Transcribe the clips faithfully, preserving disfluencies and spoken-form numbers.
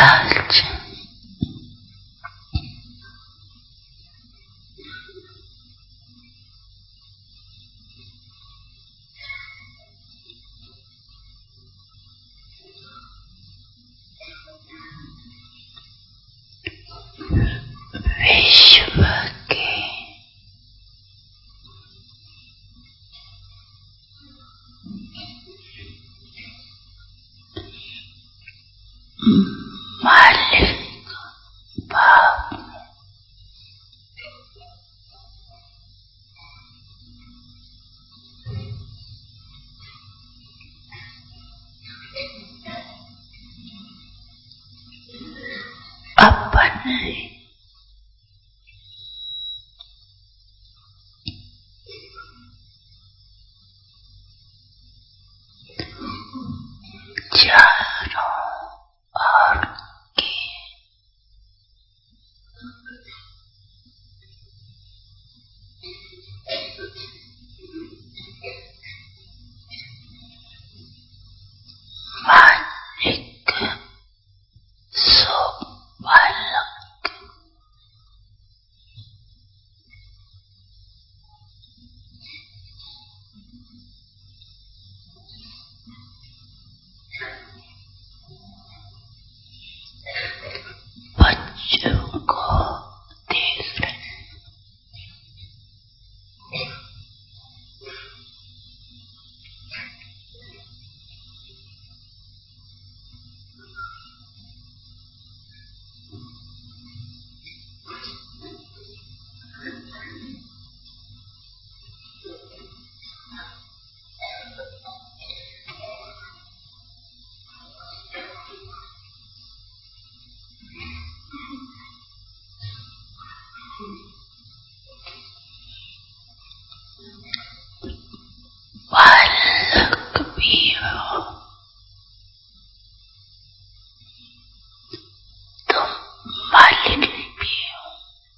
आज विश्व के मालिक भाव अपने चारों ओर के मालिक सो बालक बच्चों को देख रहे बालक भी हो तुम मालिक भी हो।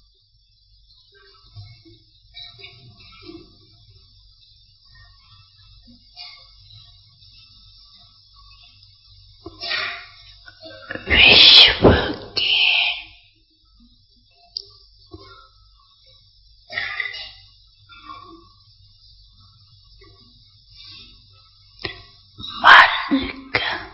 विश्व के मालिक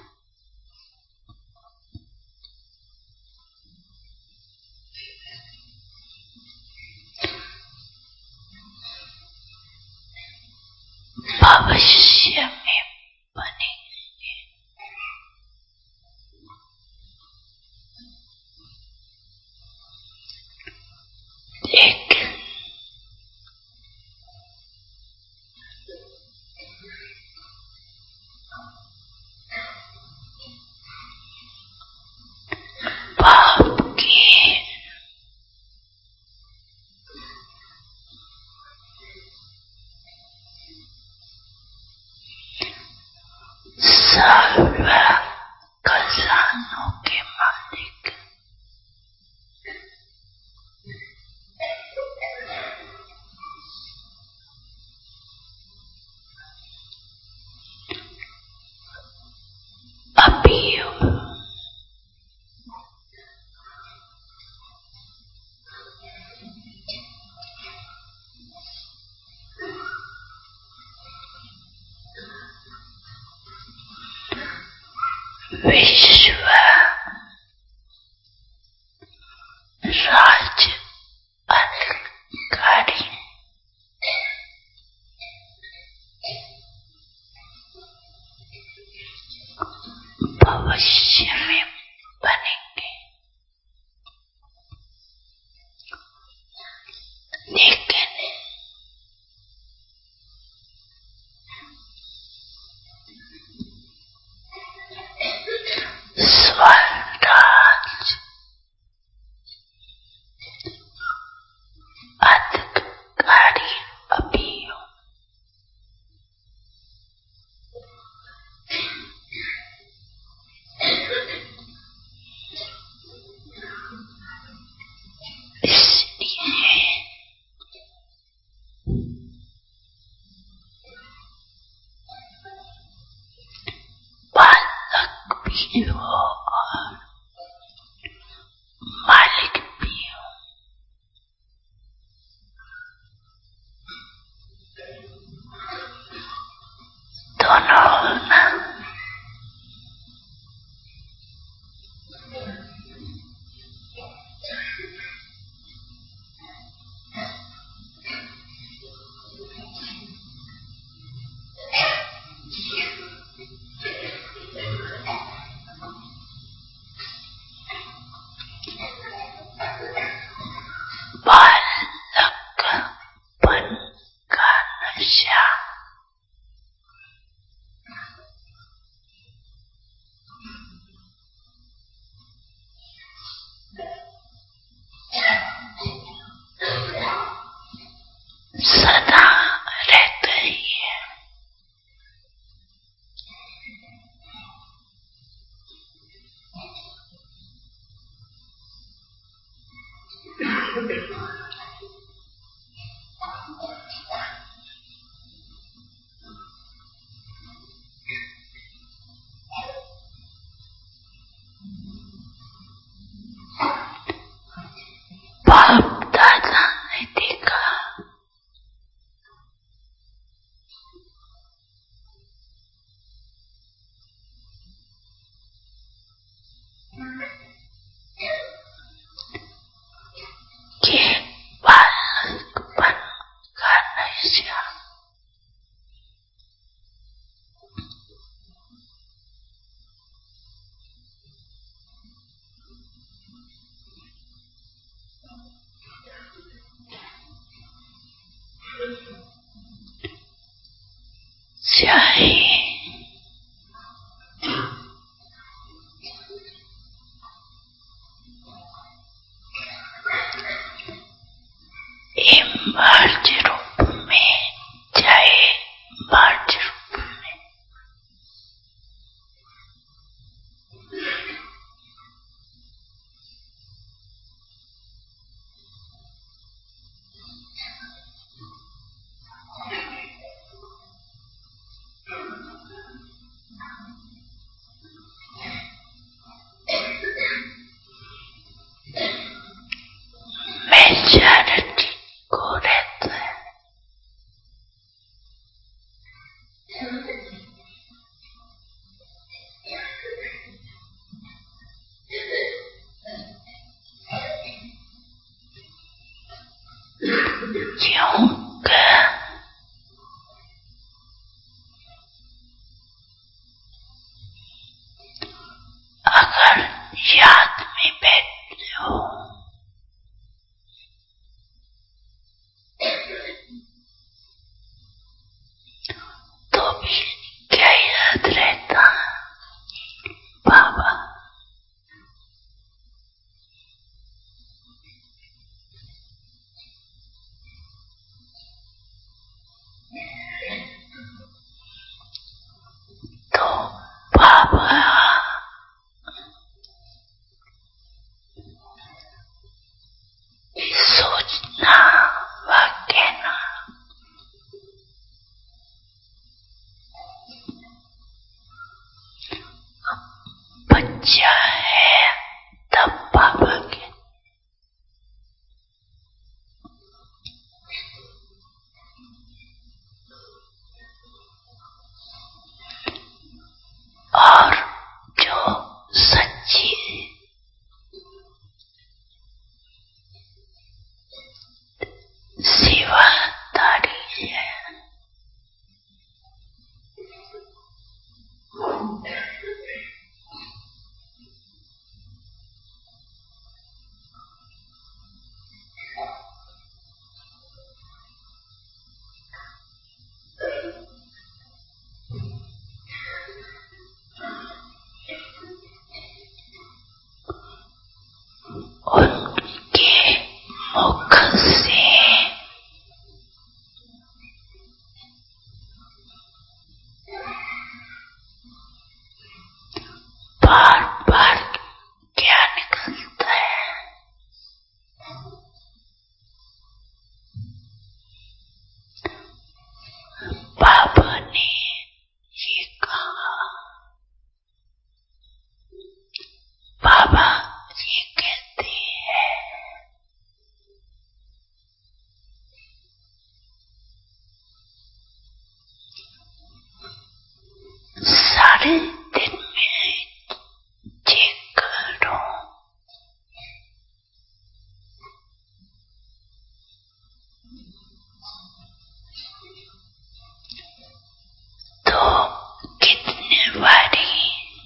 भविष्य में बनेंगे। लेकिन पाप के सर्व खजानों के मालिक अभी विश्व राज अधिकारी भविष्य में बनेंगे। लेकिन स्व चाहिए। इमर्ज रूप में चाहे मर्ज रूप में, मेजॉरिटी को रहता है। क्योंकि अगर याद में बैठते हो तो भी क्या याद रहता? बाबा। तो बाबा सोचना व कहना बच्चा है तब बाबा के, और जो सच्ची सेवादारी है उनके मुख से बार बार क्या निकलता है? बाबा ने ये कहा, बाबा ये कहते हैं सारे दिन में चेक करो तो कितने बारी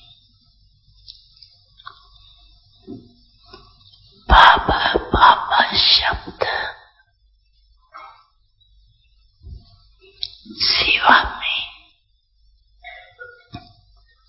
बाबा बाबा शब्द सेवा में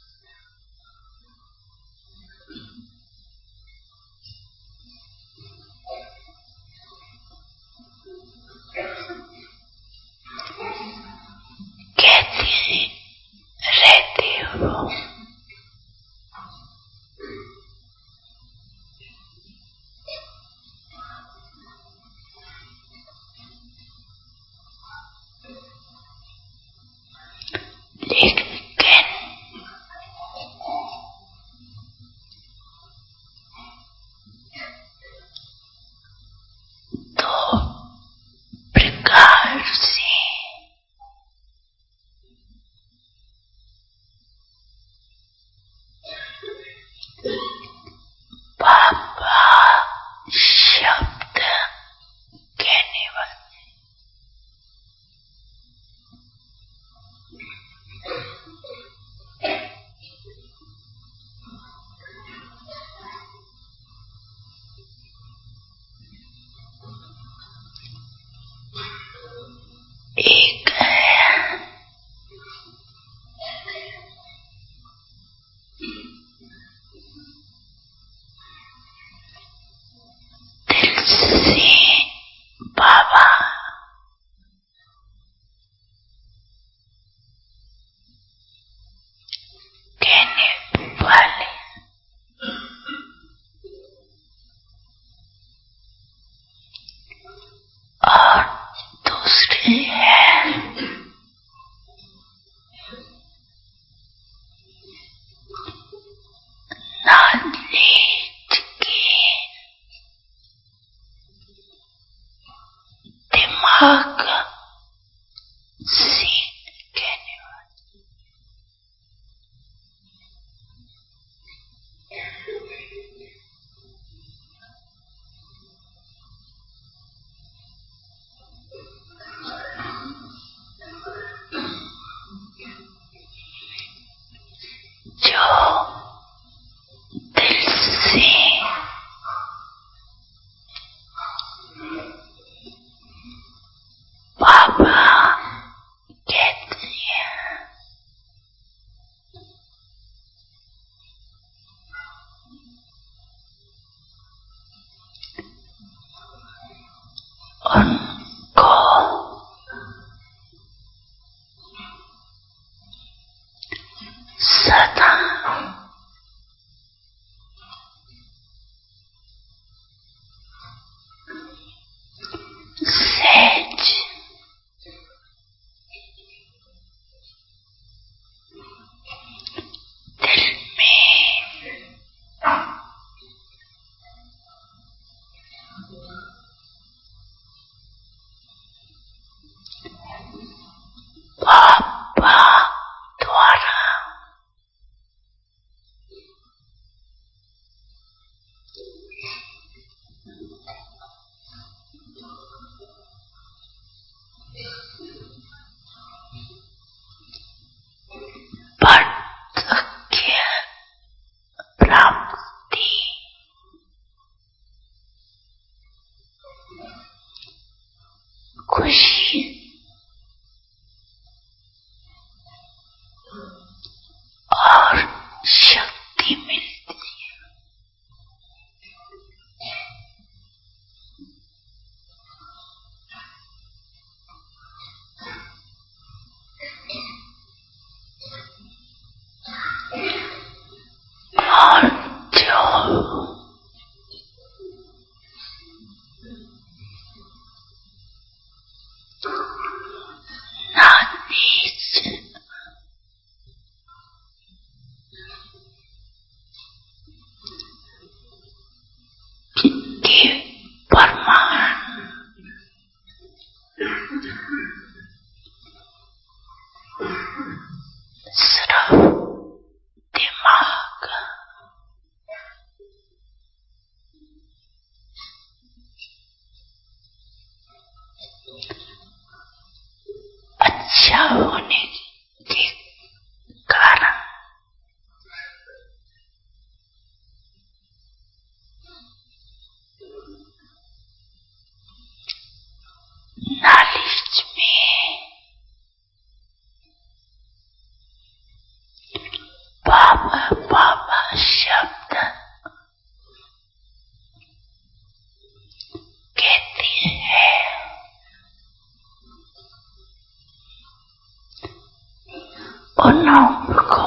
दोनों को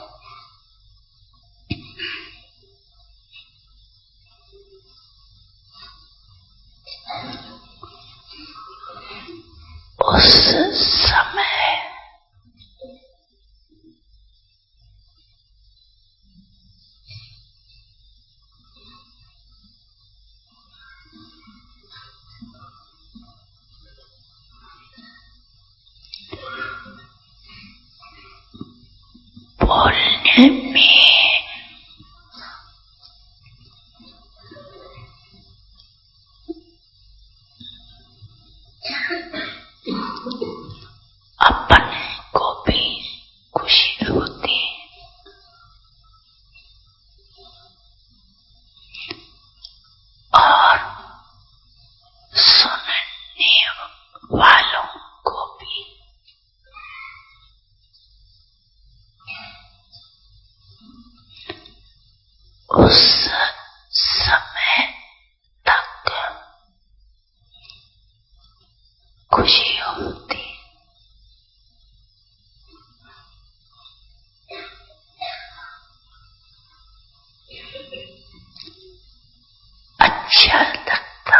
उस समय बोलने में अपने को भी खुशी होती और सुनने वालों को भी। उस समय तक खुशी होती। अच्छा लगता।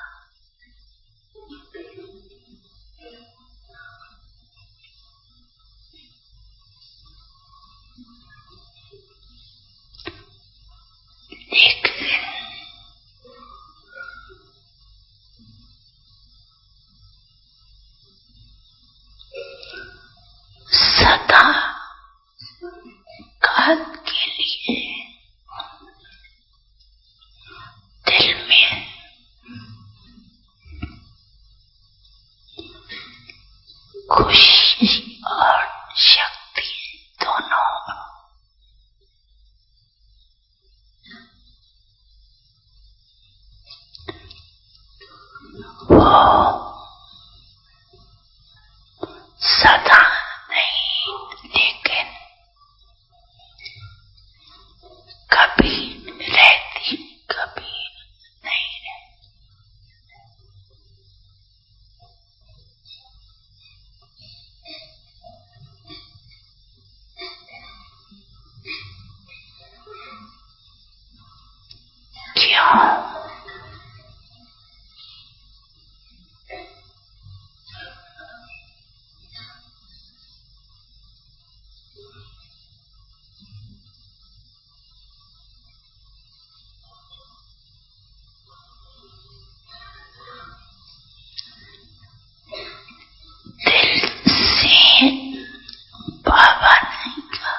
लेकिन सदा काल के लिए दिल में खुशी और शक्ति दोनों वो सदा नहीं, लेकिन कभी रहती, कभी नहीं रहती। क्यों? दिल से बाबा ने कहा,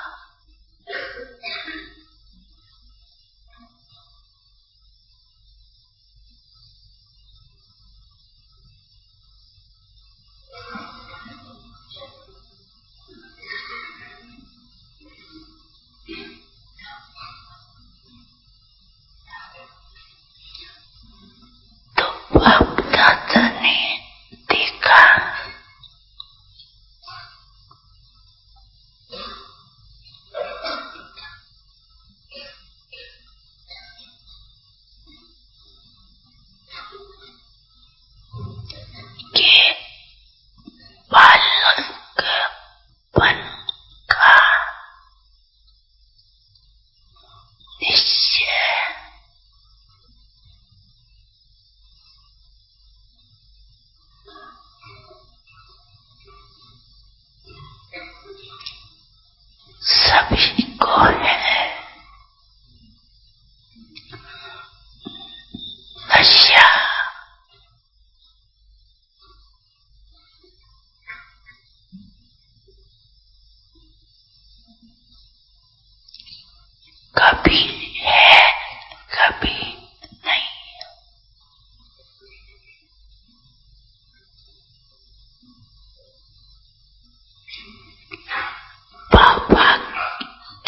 तो बाप दादा ने देखा कि बालक बन का निश्चय सभी को है। नशा कभी है, कभी नहीं। पापा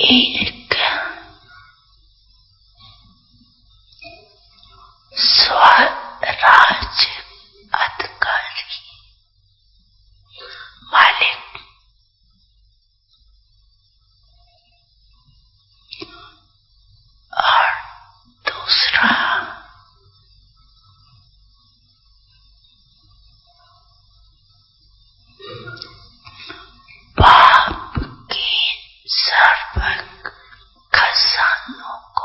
एक स्वराज अधिकारी मालिक और दूसरा पाप के सर्व खजानों को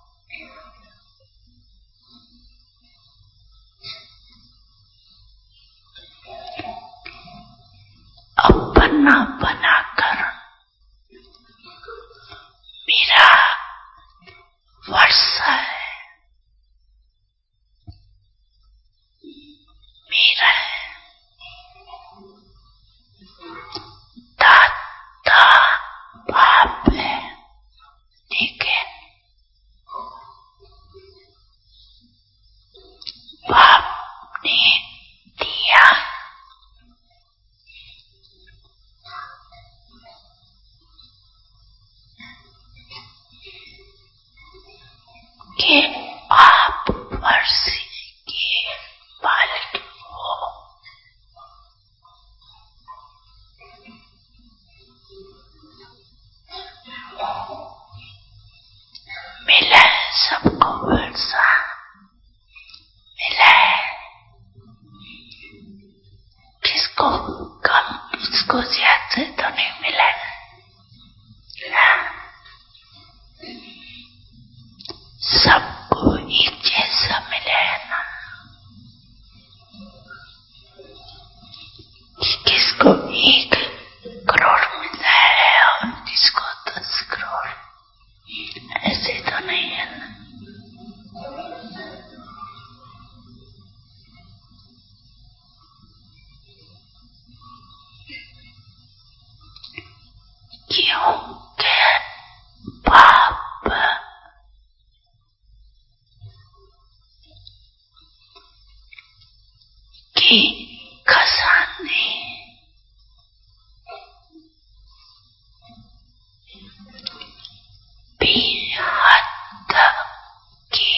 अपना बनाकर मेरा वर्षा है, मेरा दाता बाप है, लेकिन बाप ने दिया कि आप वर्षे के मालिक हो। मिला है सबको वर्षा, मिला है किसको कम किसको ज्यादा तो नहीं मिला है। सबको एक जैसा मिला है ना, कि किसको एक करोड़ मिला है और किसको दस करोड़, ऐसे तो नहीं है ना। क्योंकि पाप के खजाने बेहद के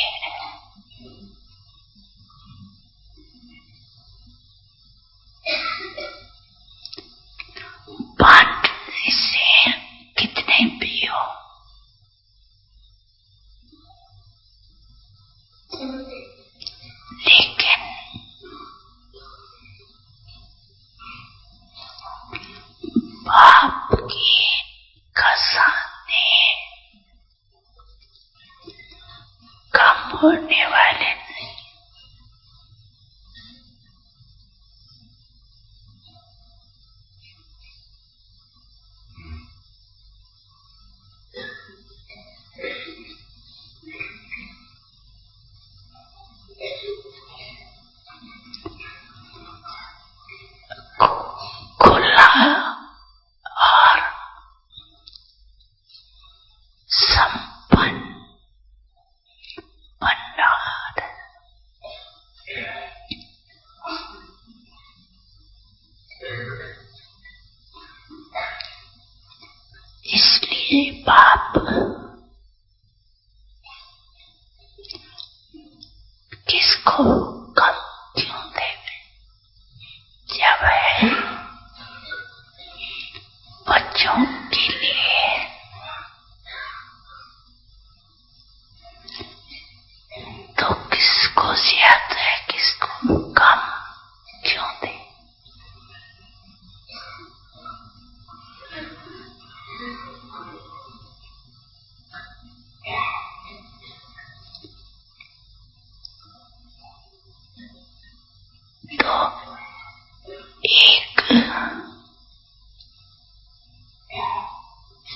बांटने से कितने भी हो, लेकिन बाप के खजाने कम होने वाले नहीं। खुला और संपन्न भंडार, इसलिए बाप किसको कम क्यों देवे, जब है बच्चों के लिए तो किसको ज्यादा है किसको कम क्यों दे। तो एक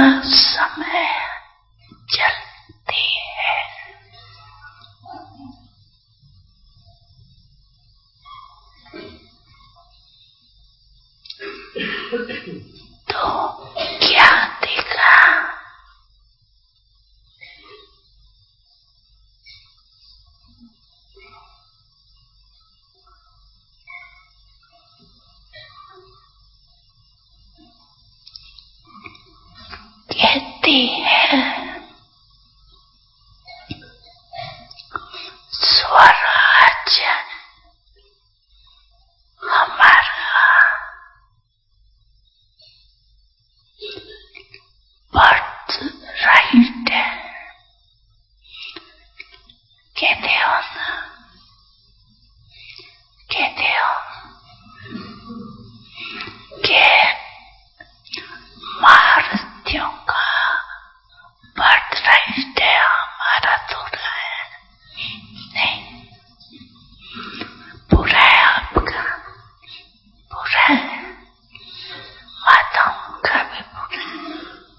समय चलती है। तो क्या देखा? कहती है स्वराज हमारा बर्थ राइट है। कहते हो ना, कहते हो कि महारथियों का बर्थ राइट है, हमारा थोड़ा है। नहीं, पूरा है आपका, पूरा है, माताओं का भी पूरा है।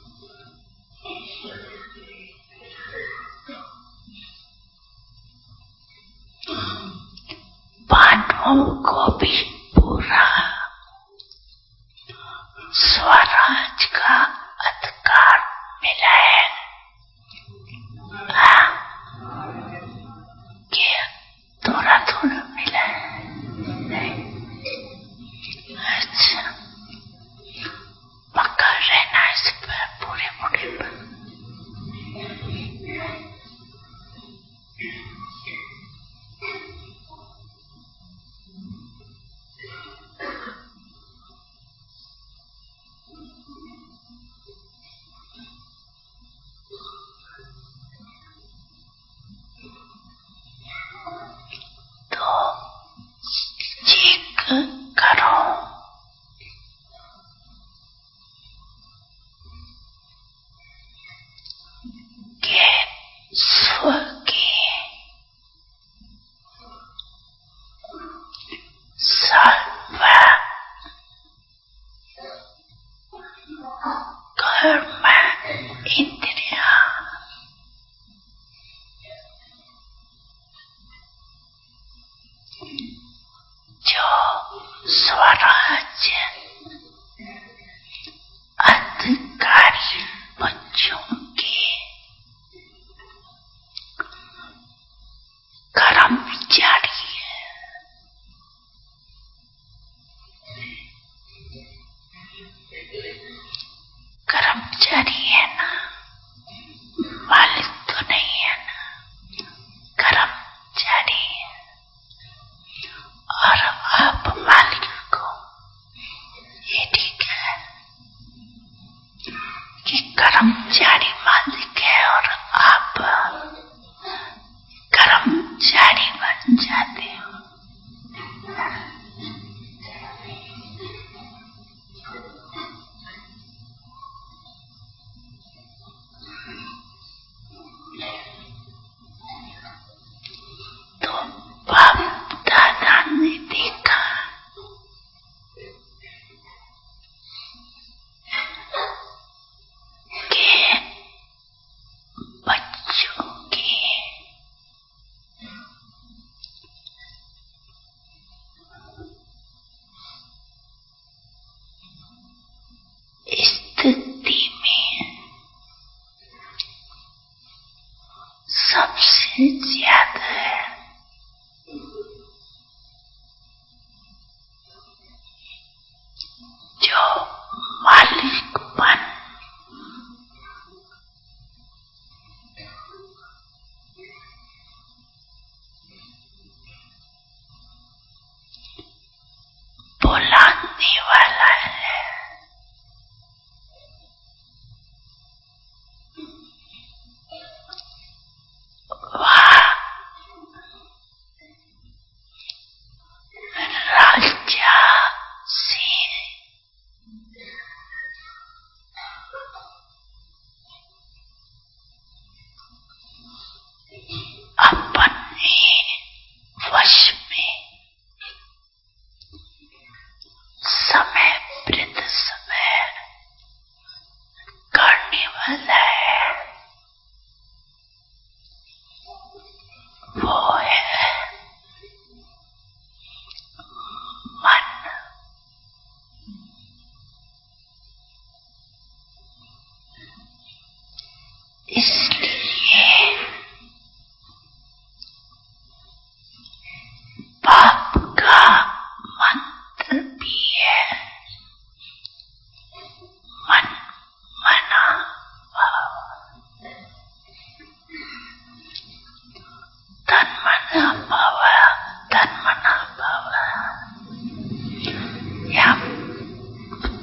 पांडवों को भी पूरा स्वराज का अधिकार मिला है। हाँ, क्या थोड़ा थोड़ा मिला है? नहीं, अच्छा, पक्का रहना इस पर, पूरे पूरे पर। तो चेक करो कि स्व के सर्व कर्म इंद्रिया जो स्वराज अधिकारी बच्चों के कर्मचारी है। कर्मचारी है ना, मालिक तो नहीं है ना, कर्मचारी है। और आप मालिक को ये ठीक है कि कर्मचारी मालिक है और आप कर्मचारी बन जाते हो। तो बाप दादा ने देखा कि बच्चों की स्थिति में सबसे ज्यादा है जो मालिकपन बुलाने वाला है। वह राजा से अपने वश में समय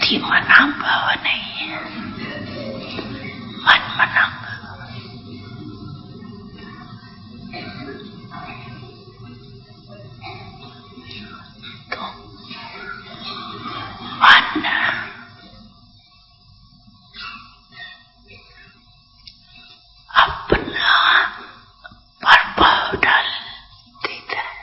बुद्धि मना भाव नहीं है, मन मना भाव। तो मन अपना प्रभाव डाल देता है।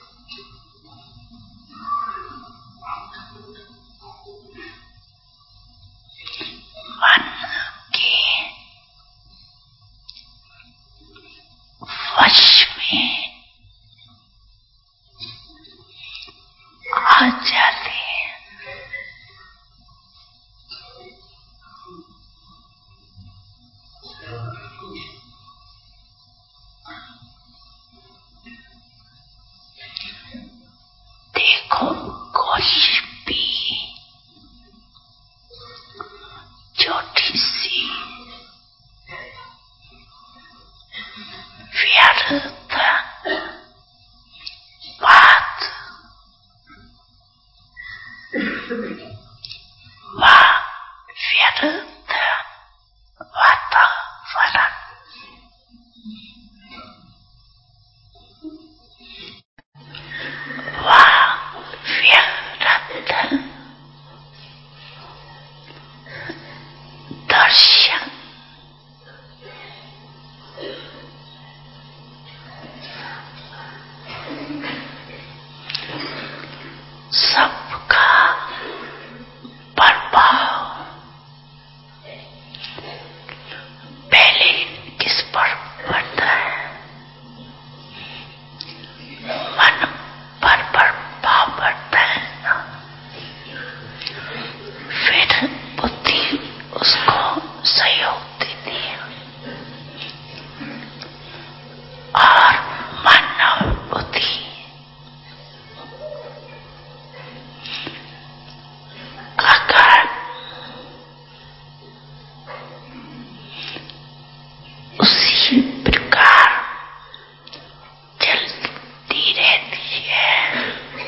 मन के वश में आ जाते हैं। देखो कोई भी छोटी सी व्यर्थ बात व व्यर्थ वातावरण व व्यर्थ दर्शन सबका प्रभाव पहले किस पर पड़ता है? मन पर प्रभाव पड़ता है ना, फिर बुद्धि उसको सहयोग देती है और मन और बुद्धि अगर उसी प्रकार चलती रहती है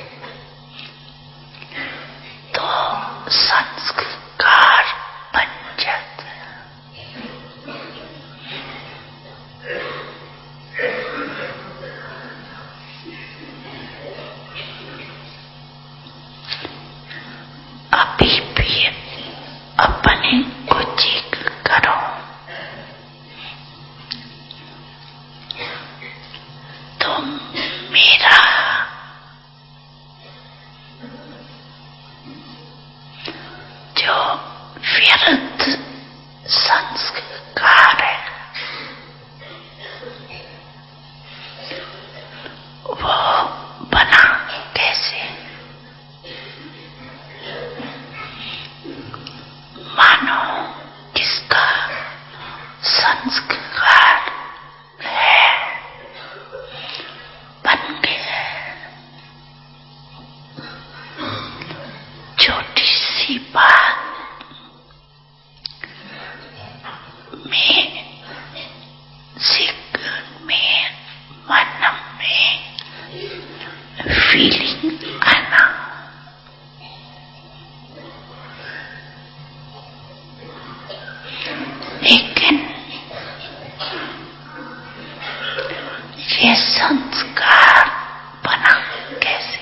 तो संस्कार बन जाता है। अभी भी अपने को चेक करो, तो मेरा जो व्यर्थ संस्कार है वो बना कैसे? मानो किसका संस्कार है बन गया। छोटी सी बात में सेकंड में मन में फीलिंग आना, लेकिन ये संस्कार बना कैसे?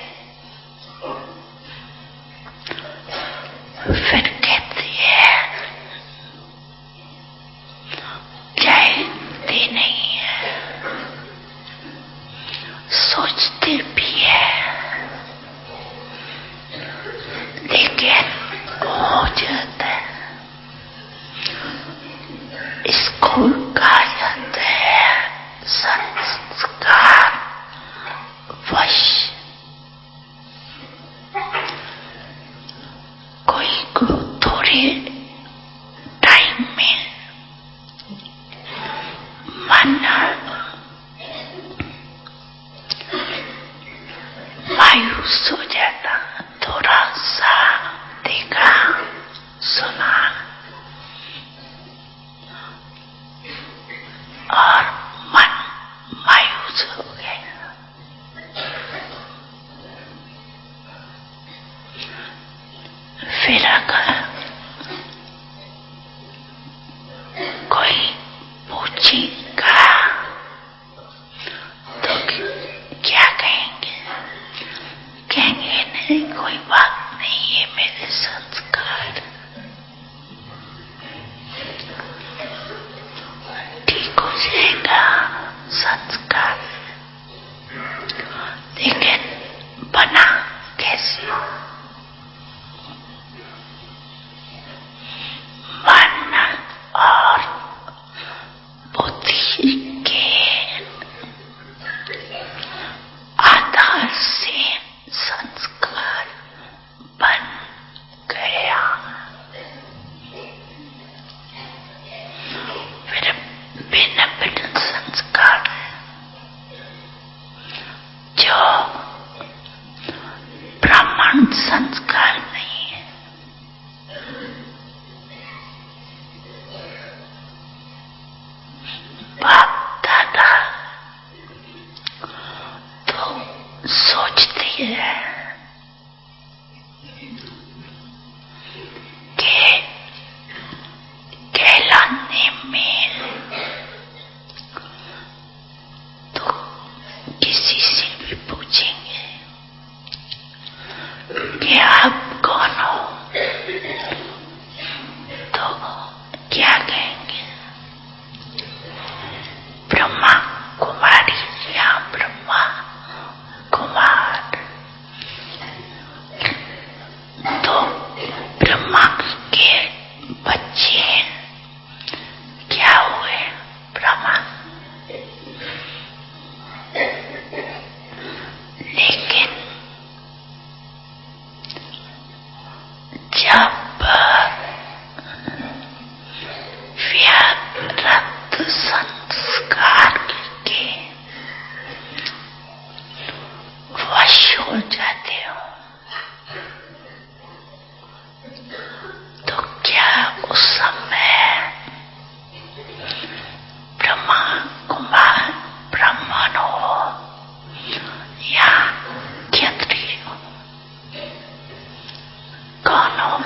फिर कहती है कहते नहीं है, सोचते भी है, लेकिन हो जाता है। इसको कहा जाता है संस्कार वश। कोई को थोड़े टाइम में मन मायूस हो जाता, थोड़ा सा देखा सुना और मन मायूस हो गया। फिर अगर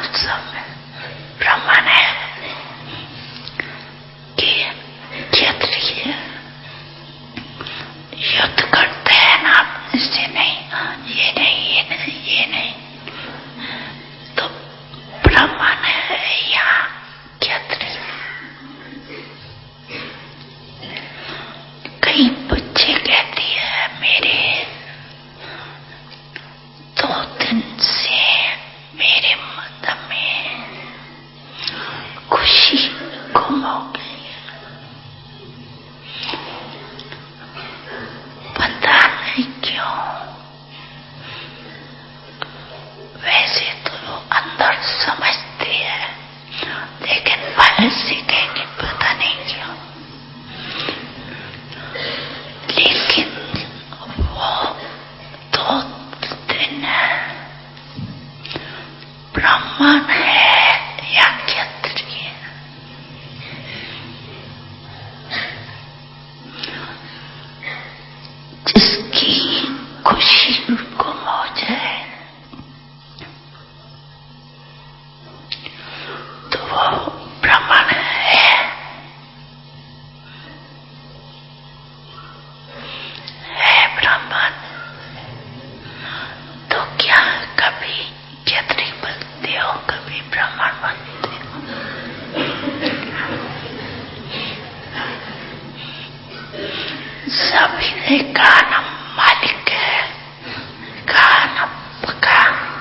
सब में ब्राह्मण है कि क्षत्रिय युद्ध करते हैं ना, इससे नहीं, ये नहीं, ये नहीं, ये नहीं, तो ब्राह्मण है या क्षत्रिय। कई बच्चे कहती है मेरे दो दिन से मेरे मन में खुशी गुम हो गई है, पता नहीं क्यों। वैसे तो अंदर समझते हैं, लेकिन बाहर से कहेंगे पता नहीं क्यों। लेकिन वो दो दिन ब्राह्मण है या क्षत्रिय, जिसकी खुशी गुम हो जाए तो वो ब्राह्मण है, है ब्राह्मण। तो क्या कभी क्षत्रिय बनते हो, कभी ब्राह्मण बनते हो? सभी ने कहा ना मालिक है, कहा ना पका।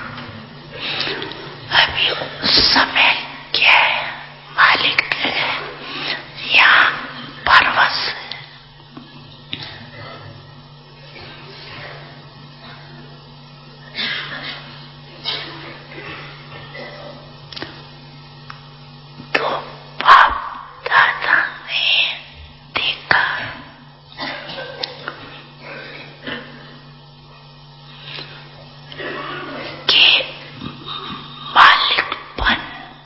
अभी उस समय क्या है, मालिक है या परवश है? तो बाप दादा ने देखा कि मालिकपन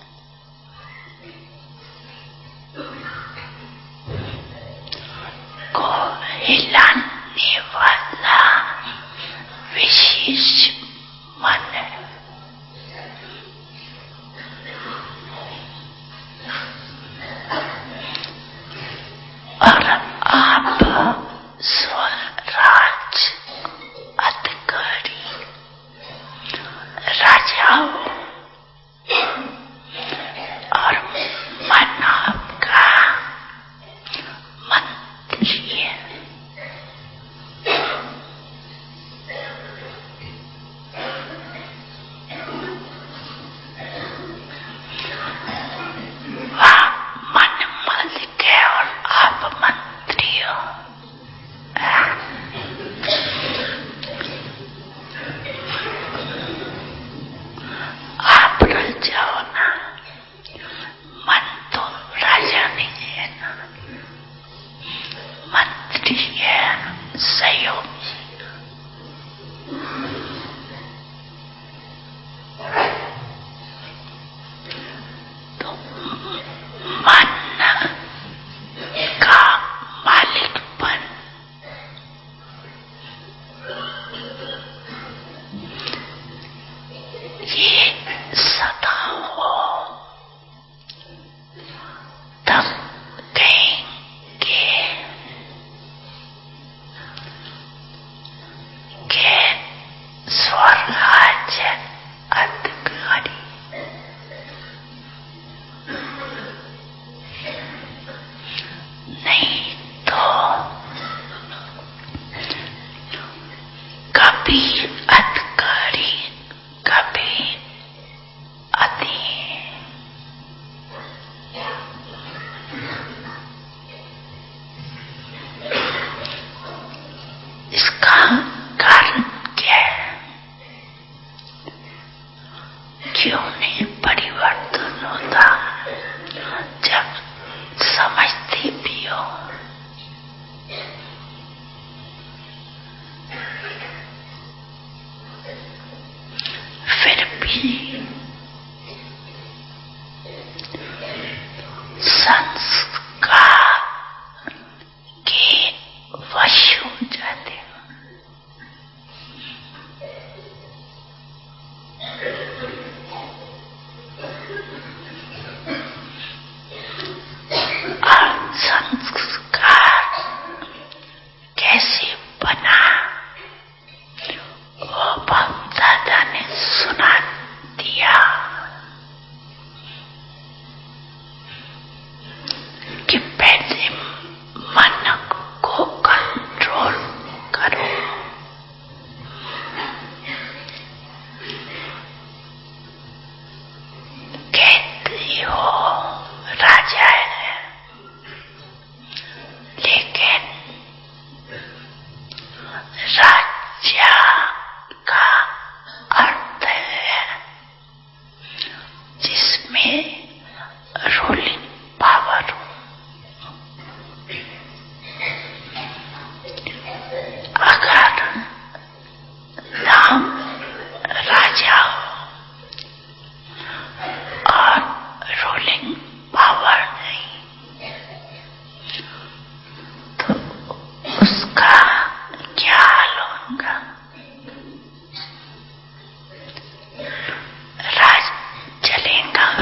को हिलाने वाला विशेष मन है। और आप स्वराज अधिकारी राजाओं और मन आपका मंत्री है। वह मन मालिक है और आप मंत्री हो। आप राजा हो ना, मन तो राजा नहीं है ना, मंत्री है, सहयोगी। तो मन का मालिकपन ये सदा हो, तब कहेंगे कि स्वराज अधिकारी। नहीं तो कभी अधिकारी, कभी अधीन। इसका कारण क्या है? क्यों नहीं परिवर्तन होता? जब समझते भी हो, फिर भी संस्कार के वश हो जाते हो।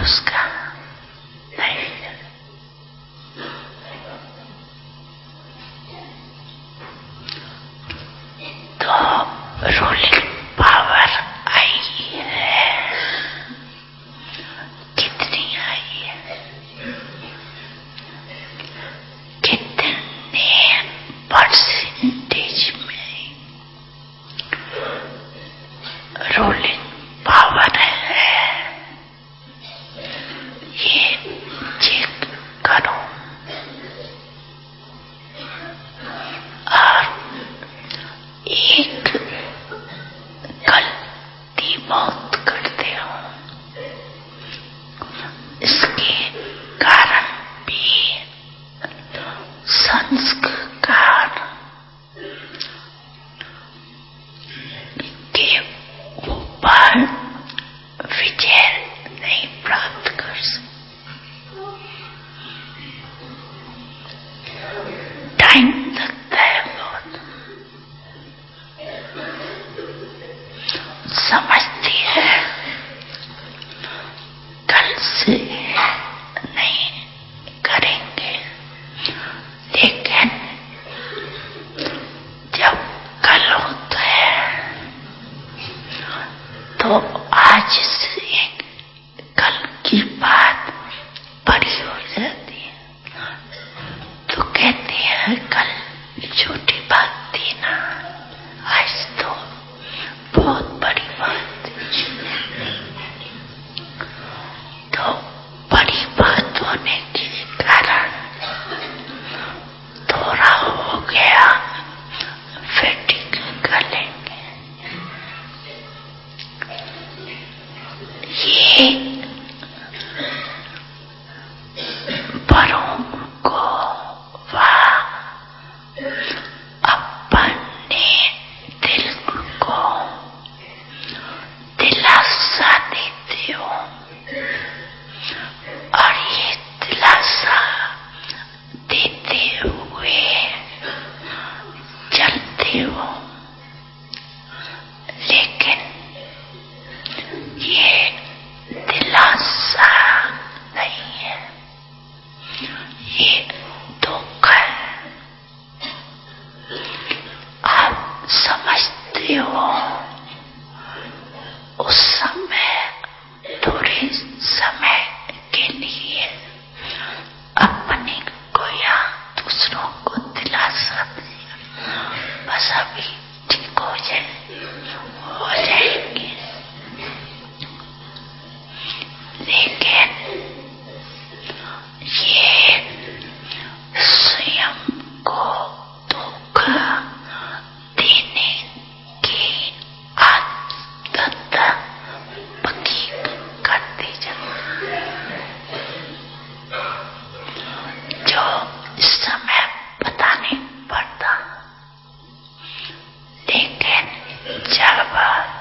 उसका नहीं। तो रूलिंग पावर आई है, कितनी आई है, कितने परसेंटेज में रूलिंग पावर है, ये चेक करो। और एक गलती बहुत करते हो, इसके कारण भी संस्कार के ऊपर विजय नहीं प्राप्त कर सकते। टाइम लगता है बहुत। समझती है कल से नहीं करेंगे, लेकिन जब कल होता है तो आज से कल की बात बड़ी हो जाती है। तो कहते हैं कल छोटी बात थी ना, आज तो बहुत बड़ी बात है। तो बड़ी बात होने के कारण थोड़ा हो गया, फिर ठीक कर लेंगे। ये बड़ों को वह अपने दिल को दिलासा देते हो, और ये दिलासा देते हुए चलते हो, लेकिन ये दिलासा नहीं है, ये धोखा है। आप समझते हो उस समय, थोड़े समय के लिए अपने को या दूसरों को दिलासा दिया, बस अभी ठीक हो जाए, हो जाएंगे। लेकिन ये स्वयं को धोखा देने की आदत पक्की करते जाओ, जो इस समय पता नहीं पड़ता, लेकिन जब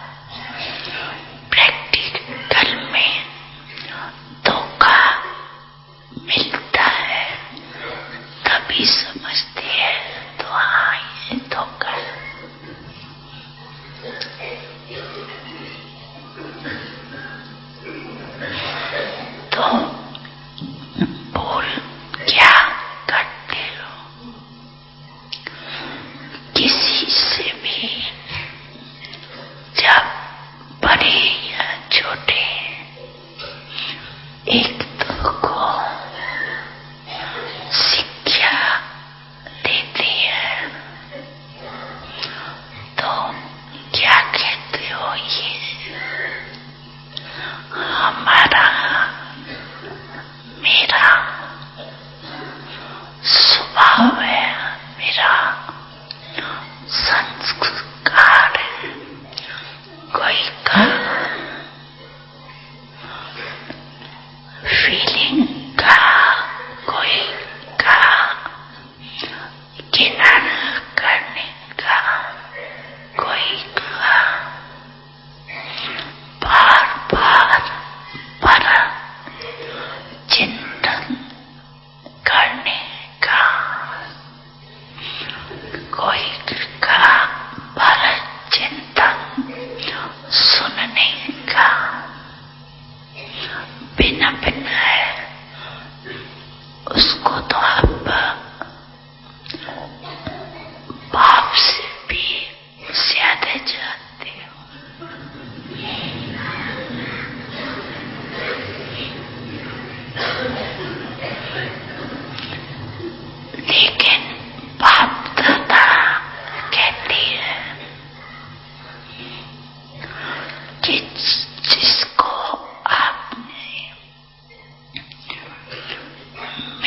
प्रैक्टिकल में धोखा मिलता है तभी समझते हैं, तो हाँ ये धोखा है। तो भूल क्या करते हो, किसी से भी जब बड़े या छोटे एक दो को शिक्षा देती है तो क्या कहते हो, ये हमारा मेरा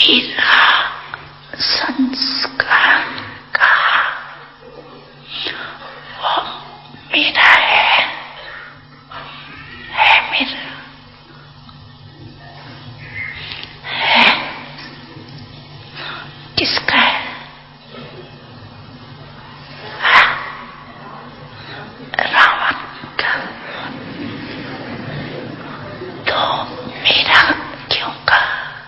मेरा संस्कार का वो मेरा है, है मेरा, है किसका है? रावण का। तो मेरा क्यों का?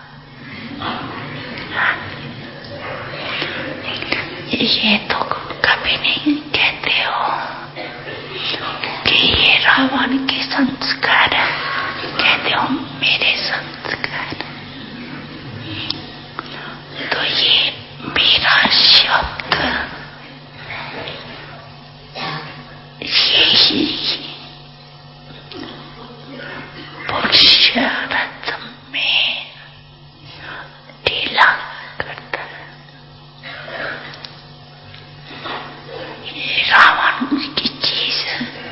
ये तो कभी नहीं कहते हो कि ये रावण के संस्कार है, कहते हो मेरे संस्कार। तो ये मेरा शब्द यही पुरुषार्थ में ढीला करता है। ये रावण की चीज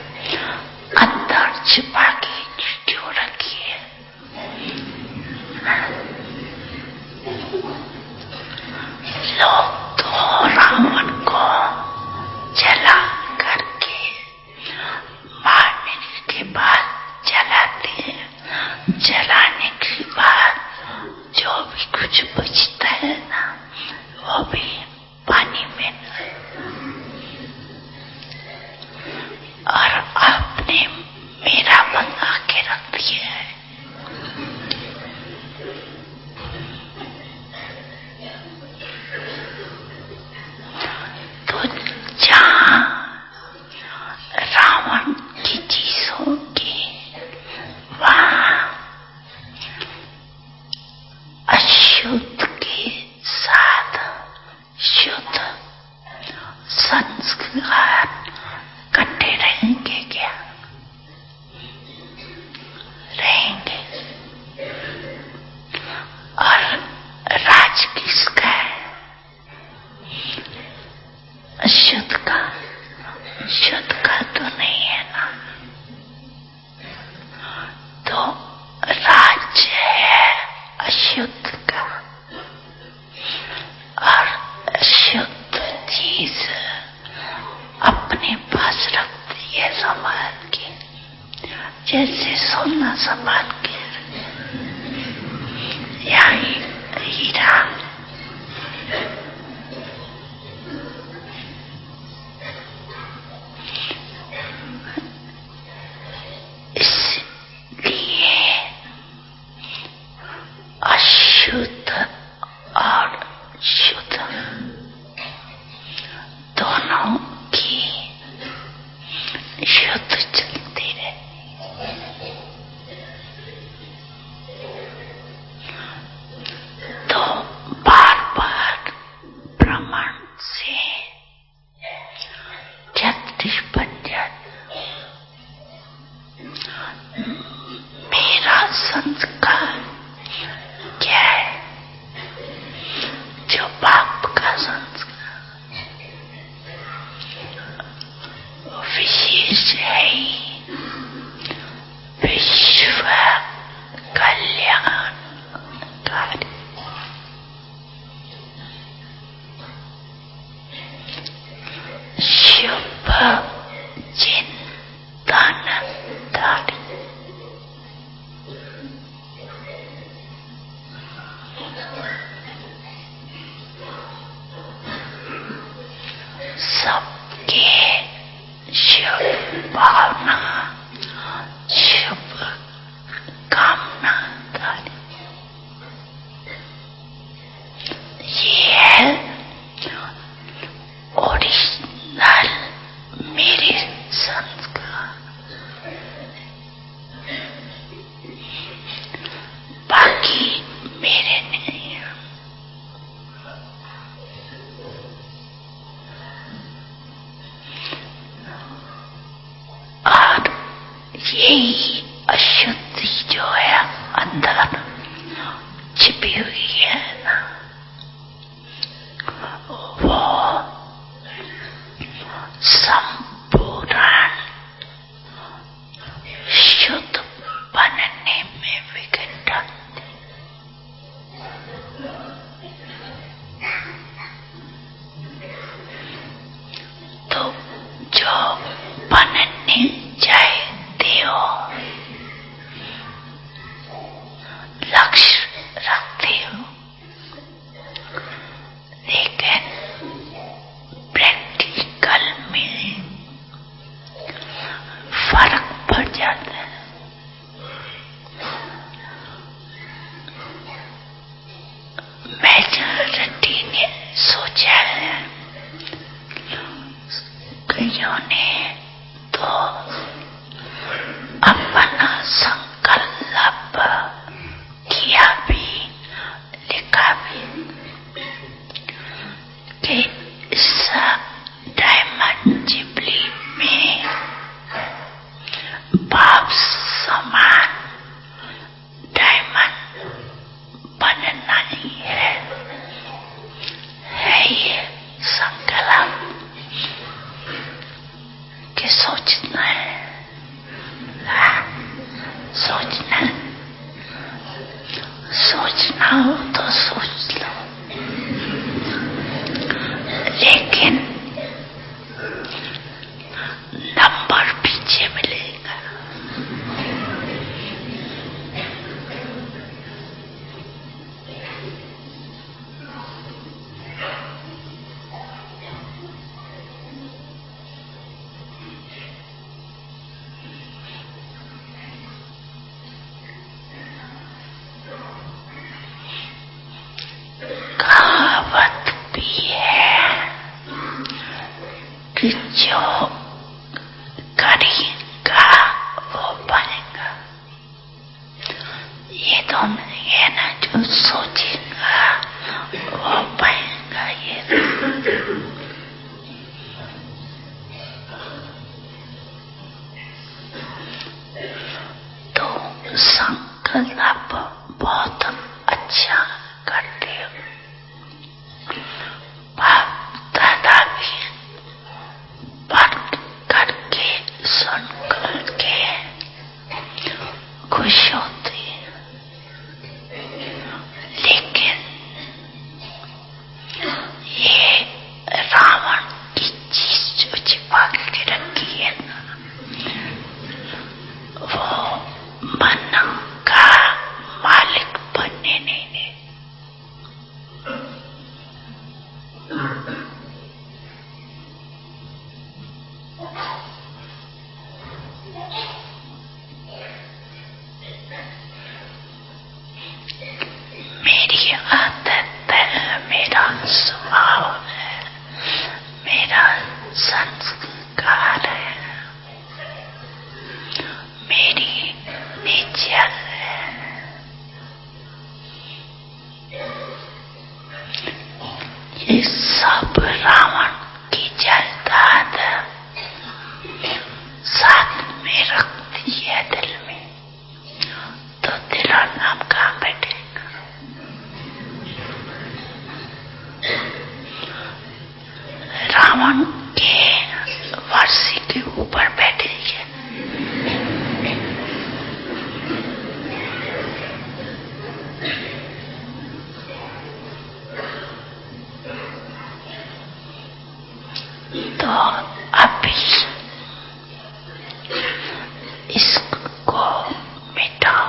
अंदर छिपा के क्यों रखी है? लोग तो रावण को जला करके मारने के बाद जलाते हैं। जलाने के बाद जो भी कुछ बचता है ना, वो भी पानी में और आपने मेरा बना के रख दिया है। तो जहां रावण की चीज होगी वहां अशुद्ध के साथ शुद्ध संस्कार इकट्ठे रहेंगे क्या? रहेंगे। और राज किसका है? शुद्ध का। शुद्ध का तो नहीं है ना। तो राज है अशुद्ध का। और शुद्ध चीज अपने पास रखती है संभाल के, जैसे सोना संभाल के या हीरा। इसलिए अशुद्ध और शुद्ध दोनों की शुद्ध चलती रहे। तो बार बार प्रमाण से छत्तीस पंचायत मेरा संस्कार क्या है? जो बाप का संस्कार विशेष है, विश्व कल्याणकारी। शुभ चिंतनकारी। हो तो सोच लो, लेकिन नंबर पीछे मिलेगा। कहावत भी है कि जो करेगा वो पाएगा। ये तो नहीं है ना, जो सोचेगा वो पाएगा। ये तो संकल्प बहुत अच्छा करते हो। बाप दादा की बात करके सुन करके खुश होती है, लेकिन ये रावण की चीज जो छिपा के रखी है ना, वो मन का मालिक बनने नहीं दे। मेरी आदत है, मेरा स्वभाव है, मेरा संस्कार है, मेरी नेचर है। ये सब रावण की जलदाद साथ में रखती है दिल में, तो दिल और नाम कहाँ बैठेगा? रावण के वर्षी के ऊपर बैठेगी। तो अभी इसको मिटाओ।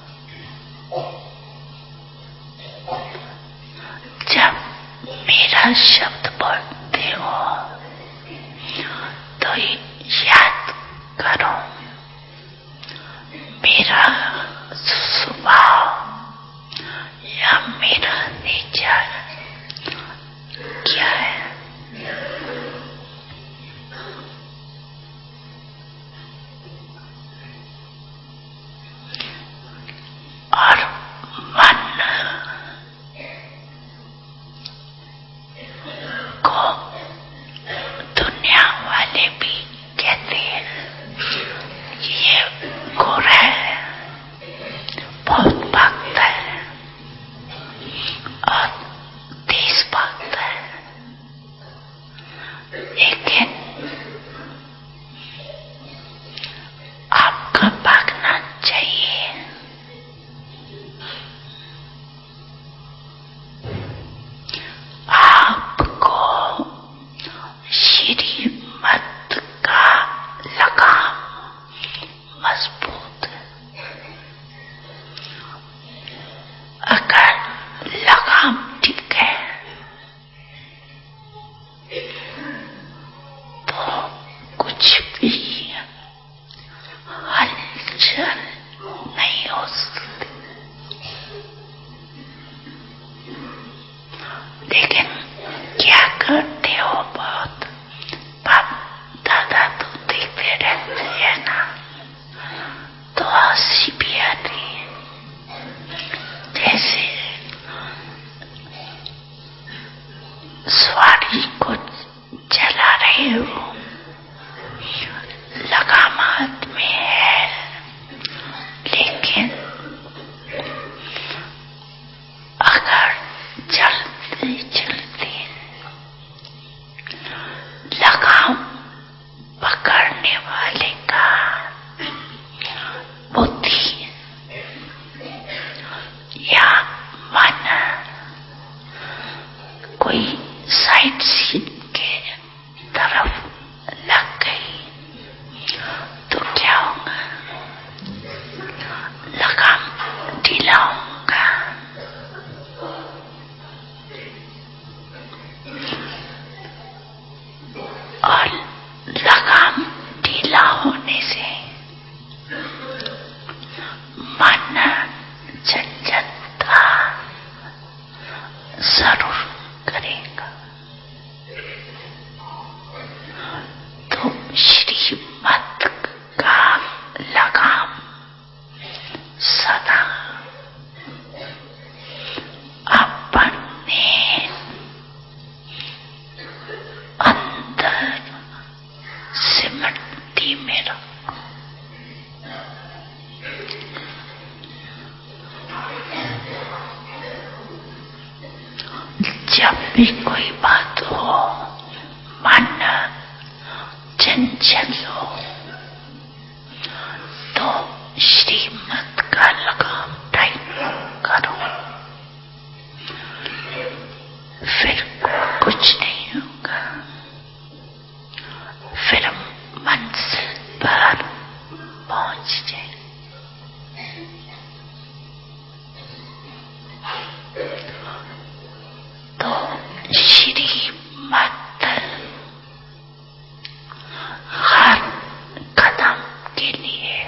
जब मेरा शब्द बोलते हो तो याद करो मेरा स्वभाव या मेरा नेचर क्या है। और मन को भी कोई बात हो, मन चंचल हो, तो श्रीमत का लगाम टाइट करो, फिर कुछ नहीं होगा। फिर मंजिल पर पहुंच जाए। तो श्रीमत हर कदम के लिए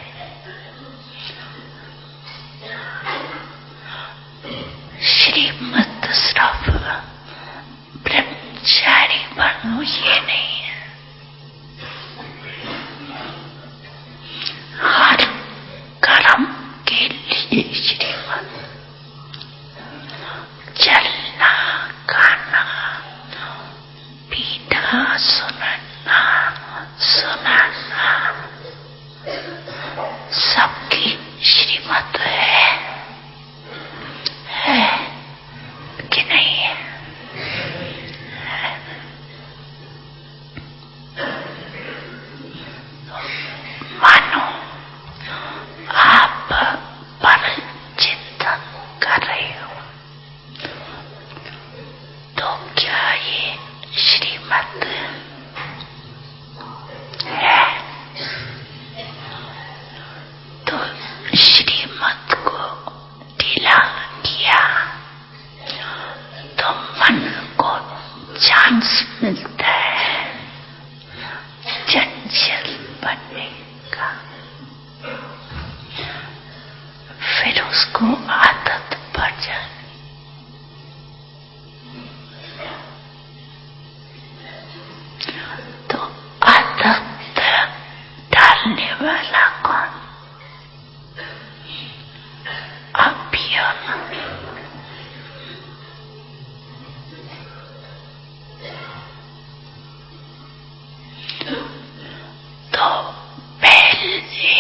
श्रीमत सिर्फ ब्रह्मचारी बनो ये नहीं है, हर कर्म के लिए श्रीमत। चलना, खाना, पीना, सुनना, सुनाना सबकी श्रीमत है, है कि नहीं है? मानो आप पर चिंतन कर रहे हो, तो क्या ये श्रीमत है? तो श्रीमत को ढीला किया तो मन को चांस मिलता है चंचल बनने का। फिर उसको आदत पड़ जाती। तो आदत डालने वाला कौन? अभियान। तो पहले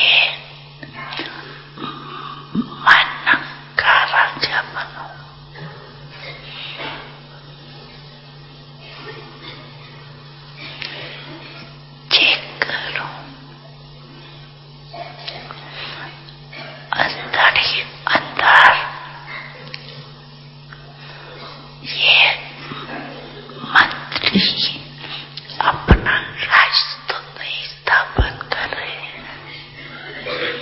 मन का राजा बनो। चेक करो अंदर ही अंदर ये मंत्री अपना राज तो नहीं स्थापन कर रहे हैं।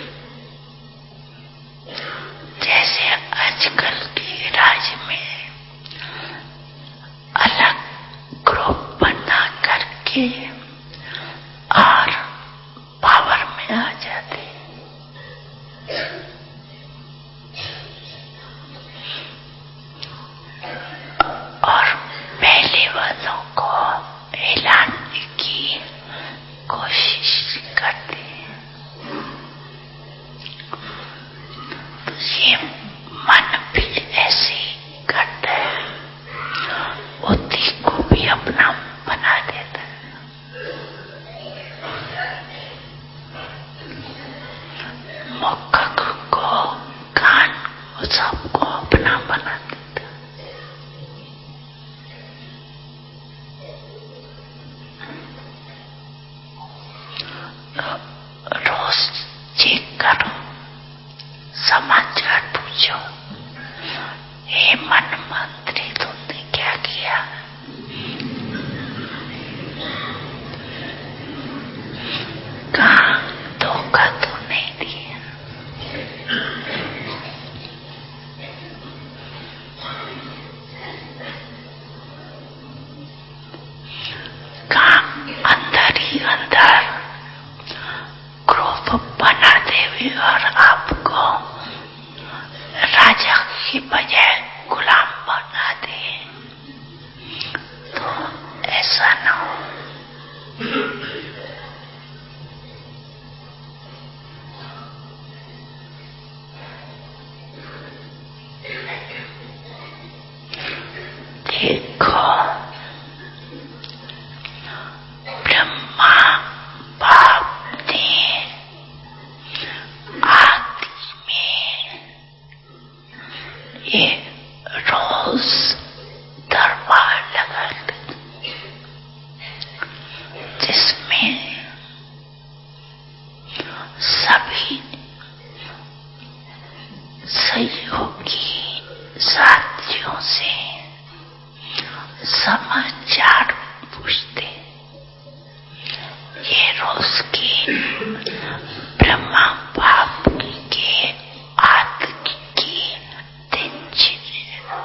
जैसे आजकल के राज में अलग ग्रुप बना करके और पावर में आ जाते, और पहले वालों को हिलाने की कोशिश करते हैं। तो ये मन भी ऐसे ही करता है, बुद्धि को भी अपना बना देता है। मुख को, कान को, सबको अपना बना देता है। रोज चेक करो, समाचार पूछो, हे मन मंत्री तुमने क्या किया? कहाँ धोखा तो नहीं दिया? कहाँ अंदर ही अंदर ग्रुप बनाते हुए और आपको राजा की बजाय गुलाम बना दे, तो ऐसा न हो। देखो ब्रह्मा बाप ने आदि में ये रोज दरबार योगी साथियों से समाचार पूछते। ये रोज की ब्रह्मा बाप के आदि की दिनचर्या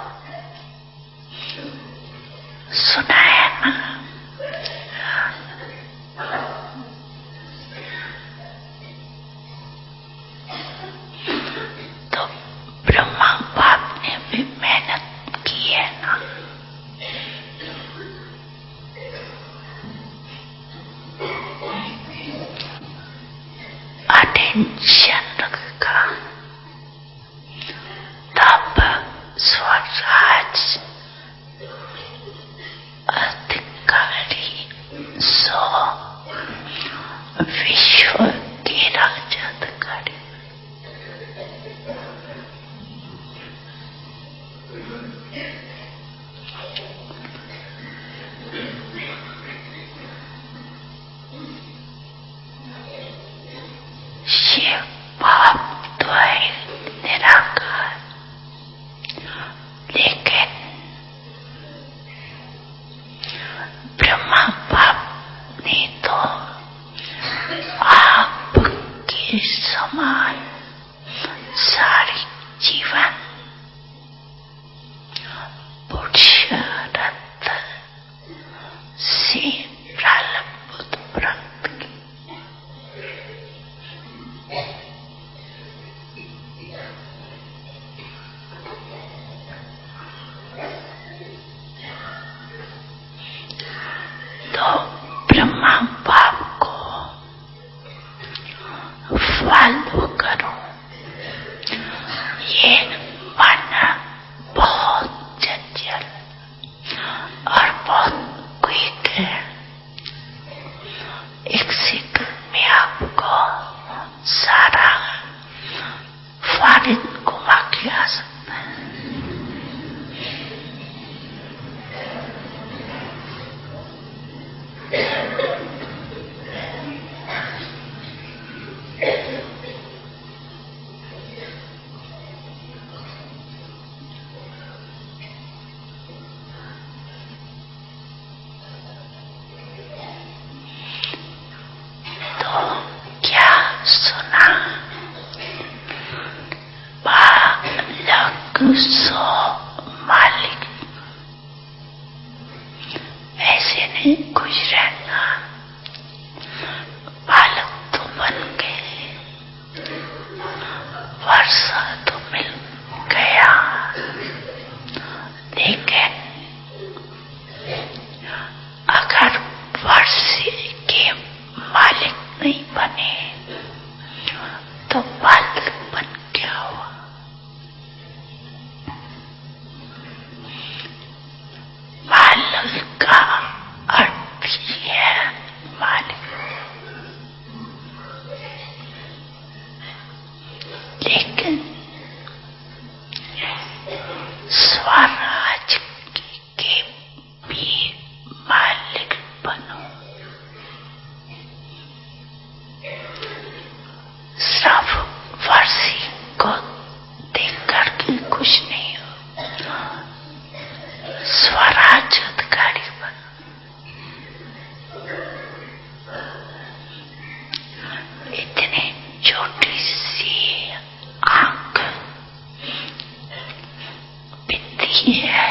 सुना है ना। तो ब्रह्मा बाप ने भी मेहनत की है ना। अटेंशन रखा तब स्वराज अधिकारी सो विश्व के राजा अधिकारी। शिव बाप तो है निराकार, लेकिन ब्रह्मा बाप ने तो आपके समान सारी जीवन पुरुषार्थ से प्रलंबित प्राप्त की। तो ब्रह्मा बाप को फॉलो करो। ये मन बहुत चंचल और बहुत क्विक है। एक सेकंड में आपको सारा फॉरेन घुमा के आ सकता है। तो क्या सुना? बालक सो मालिक। ऐसे नहीं खुश रहना। बालक तो बन गए, वर्षा तो मिल गया, लेकिन अगर वर्षे के मालिक नहीं बने तो बालक बन क्या हुआ? बालक का अर्थ ही है मालिक। लेकिन स्वराज के भी मालिक बनो। सब वर्षी को देख करके खुश नहीं हो, स्वराज अधिकारी बनो। इतनी छोटी सी आंख बिंदी है,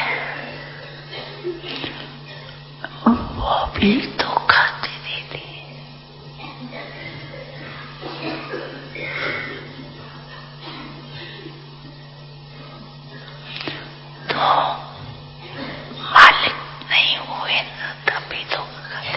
वो भी धोखा दे देती है। तो मालिक नहीं हुए ना, तभी धोखा दे।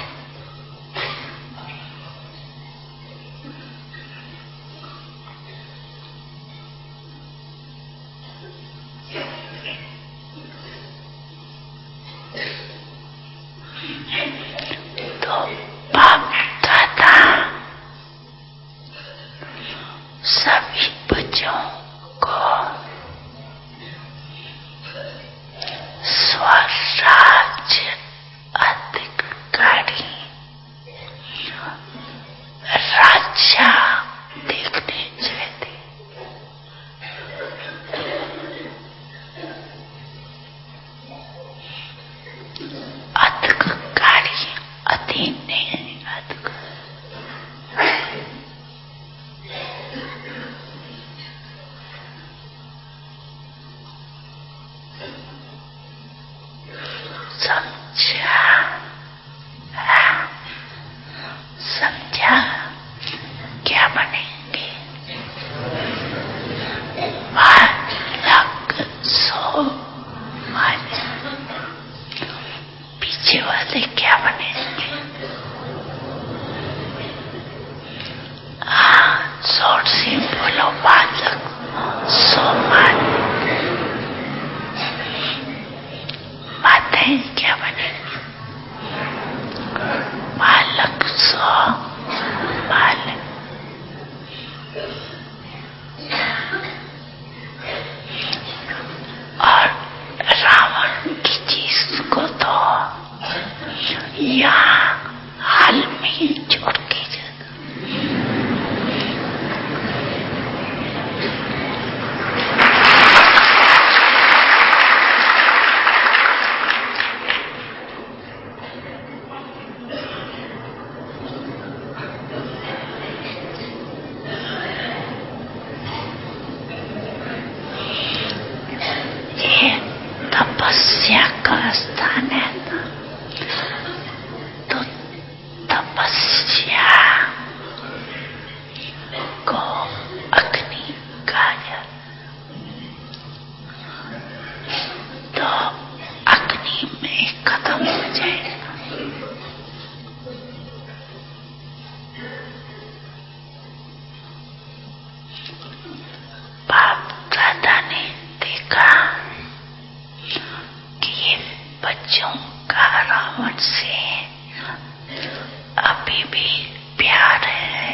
बच्चों का रावण से अभी भी प्यार है।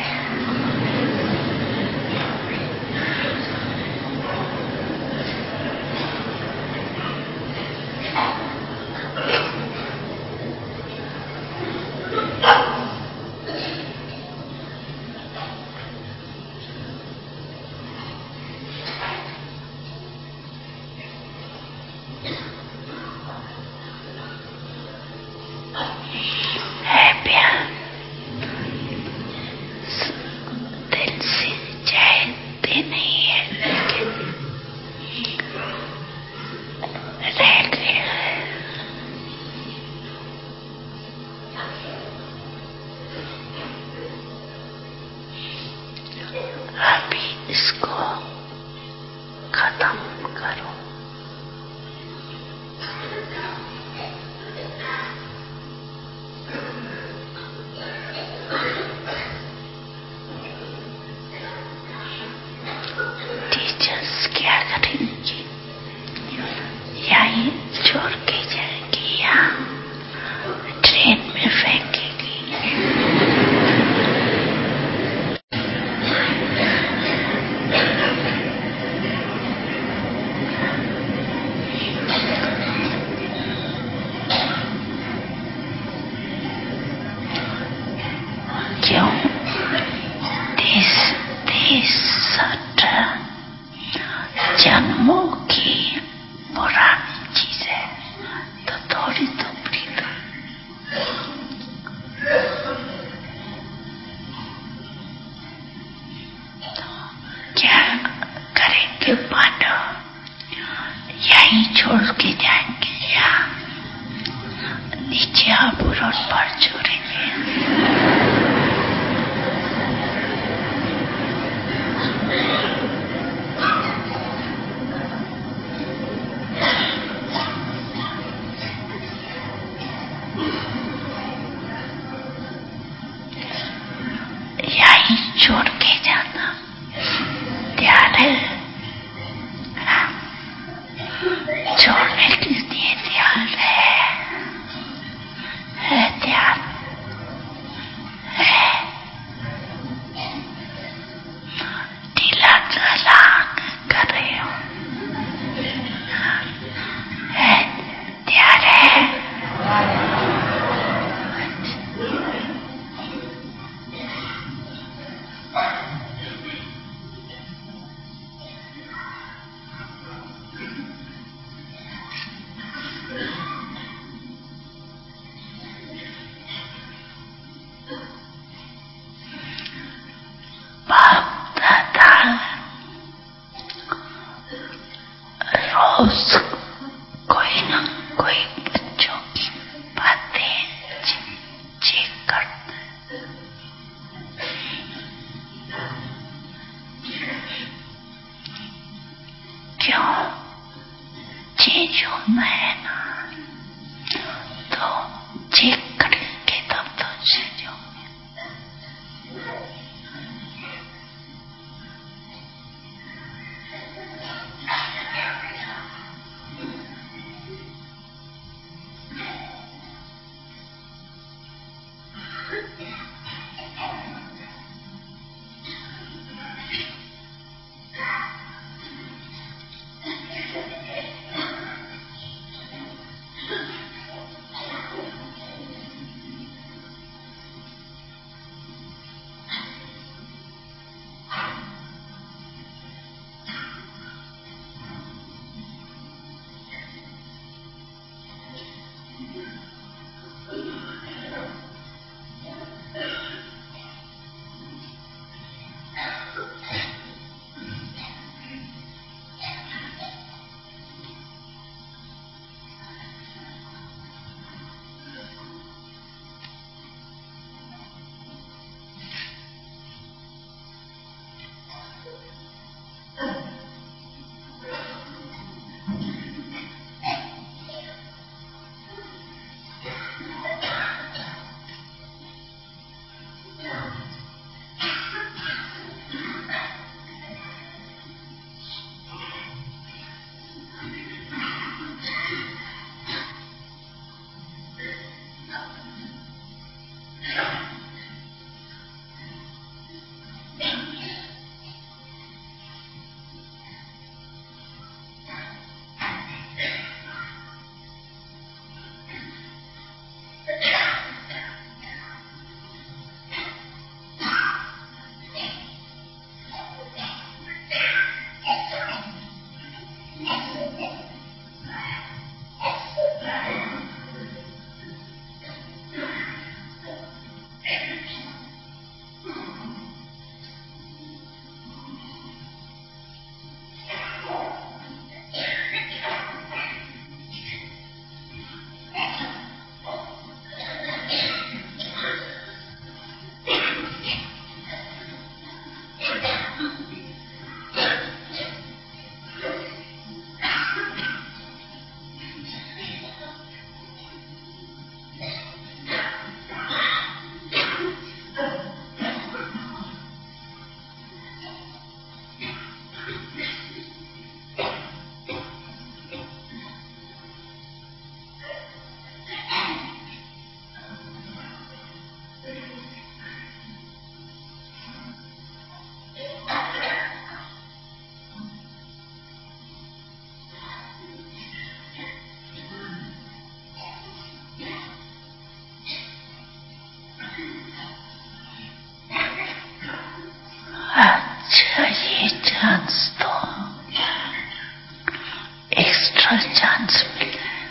अच्छा चांस मिला है।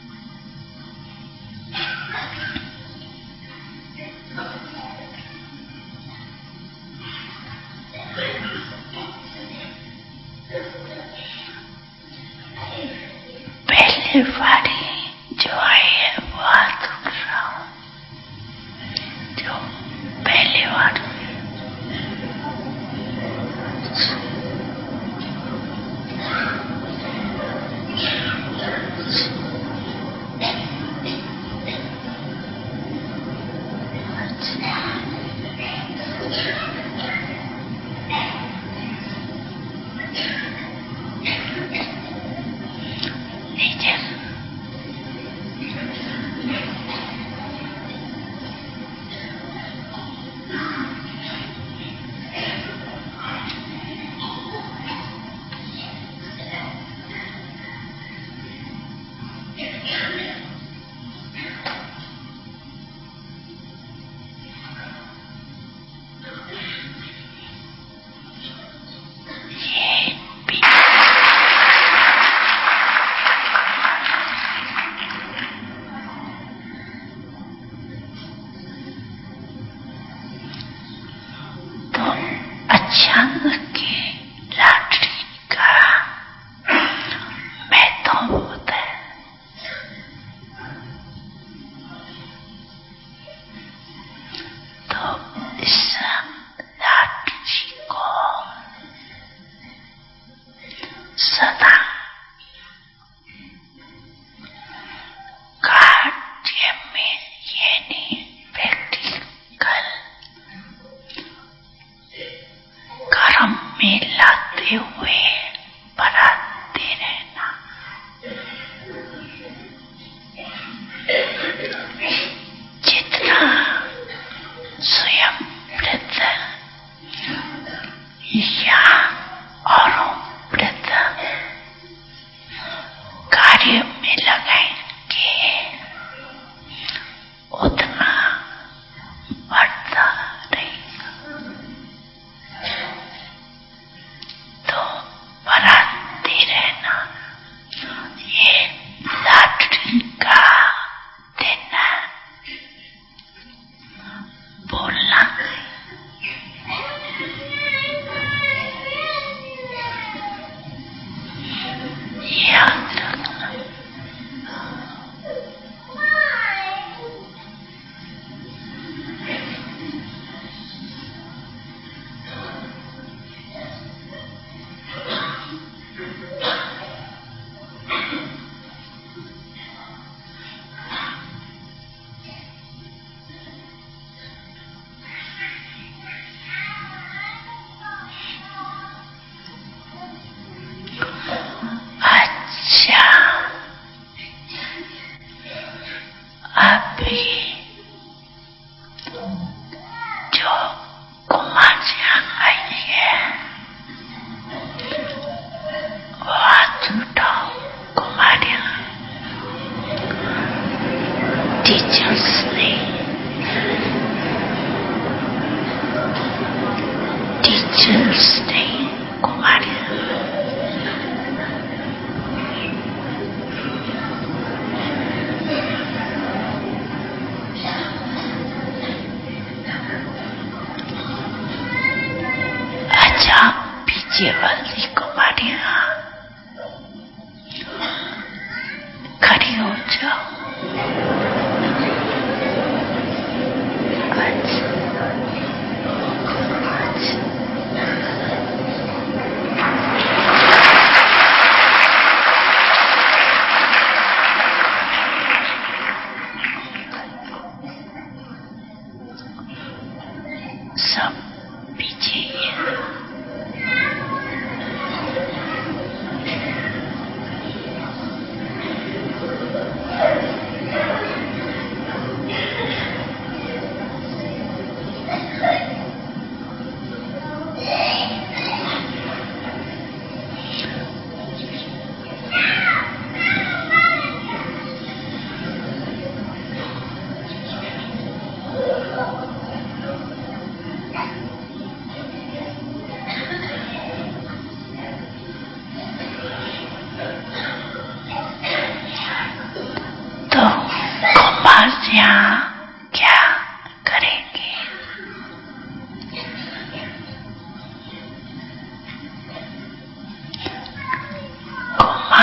पहली बारी जो आई है वो हाथ उठ रहा हूं, जो पहली बार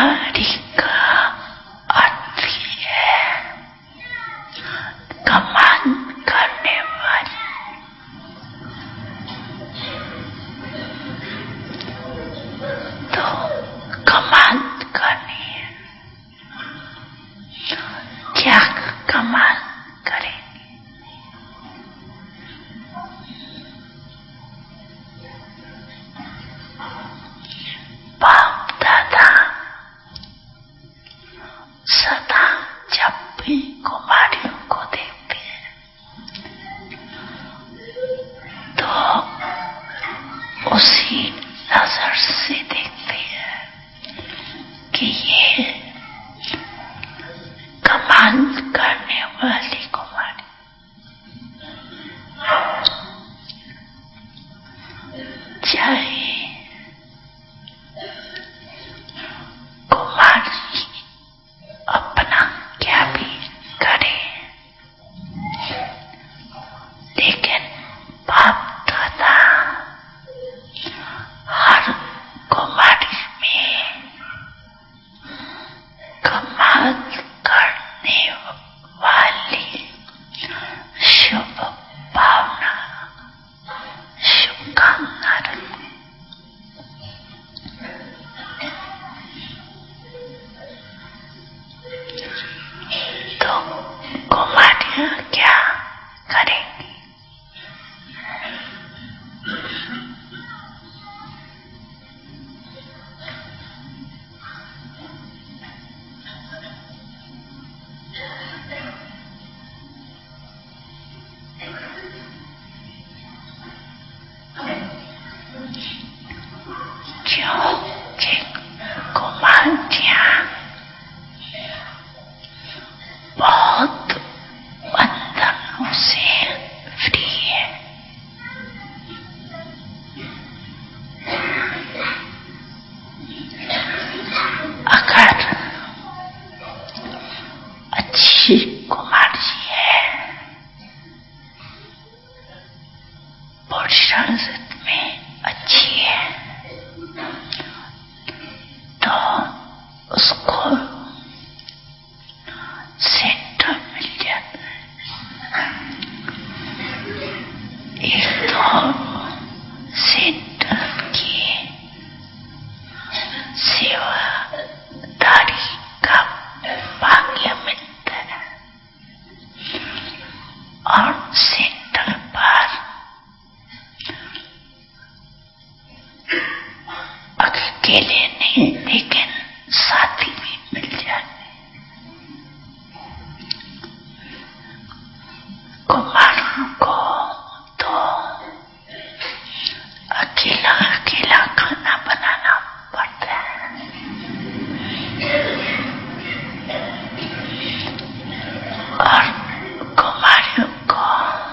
कुमारी का अर्थ है कमाल करने वाली। तो कमाल करनी है, क्या कमाल करेंगे? बाप दादा सदा जब भी कुमारियों को देखते हैं तो उसी नजर से देखते हैं कि ये कमाल करने वाली कुमारी। चाहे कुमारी अपना क्या भी करे, लेकिन बाप दादा हर कुमारी में कमाल करने वाली शुभ भावना, शुभकामना रखते। तो कुमारियां क्या करेंगी? क्योंकि कुमारियां बहुत बंधनों से फ्री है। अगर अच्छी कुमारी है, पुरुष में अच्छी है, तो उसको सेंटर मिल जाता है। एक तो सेंटर की सेवादारी का भाग्य मिलता है और सेंटर पर अकेले नहीं लेकिन साथी भी मिल जाते। कुमारों को तो अकेला अकेला खाना बनाना पड़ता है। और कुमारियों को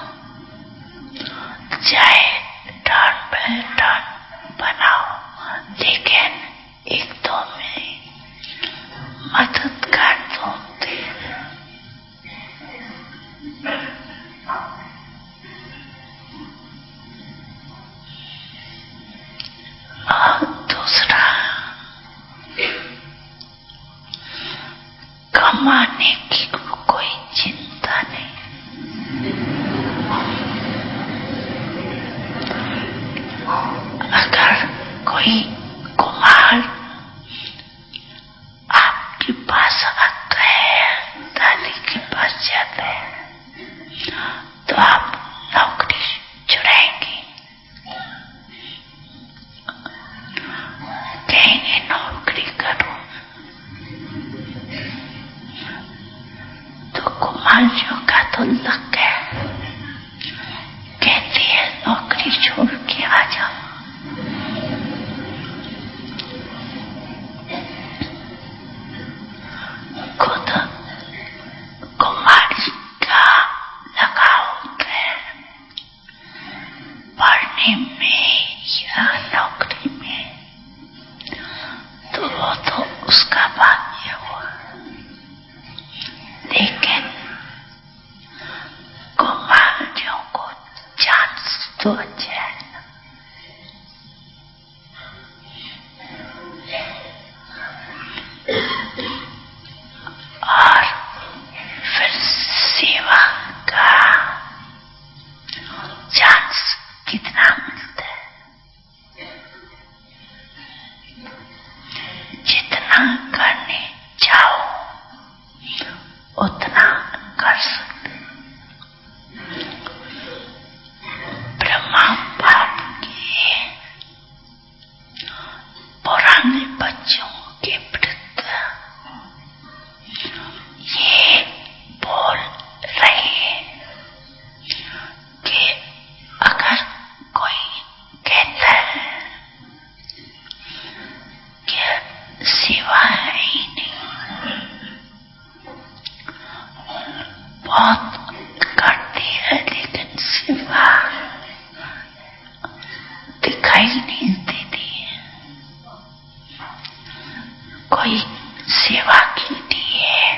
चाहे टर्न बाय टर्न बनाओ, लेकिन एक दो में मदद कर दो। और दूसरा, कमाने की कोई चिंता नहीं। अगर कोई कुमार आपके पास आता है, दादी के पास जाता है, तो आप नौकरी छुड़ाएंगे, कहेंगे नौकरी करो। तो कुमारियों का तो लक है, कहती है नौकरी छोड़ के आ जाओ। खुद कुमारी का लगाव होता है पढ़ने में या नौकरी में, तो वो तो उसका भाग्य हुआ। लेकिन बहुत करती है, लेकिन सेवा दिखाई नहीं देती है। कोई सेवा के लिए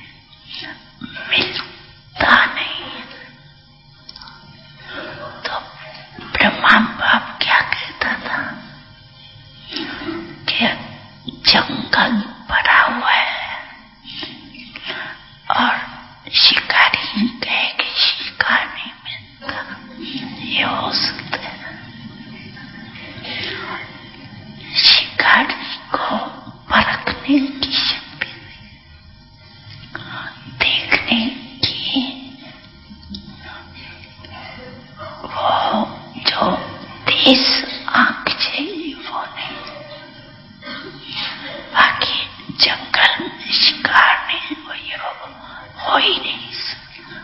मिलता नहीं। तो ब्रह्मा बाप क्या कहता था कि जंगल भरा हुआ है और शिकारी कहे कि शिकार नहीं मिलता। ये हो सकता है शिकारी को परखने की शक्ति, देखने की वो जो तेज आंख चाहिए वो नहीं। बाकी जंगल में शिकार नहीं हुई हो, हो ही नहीं सकता।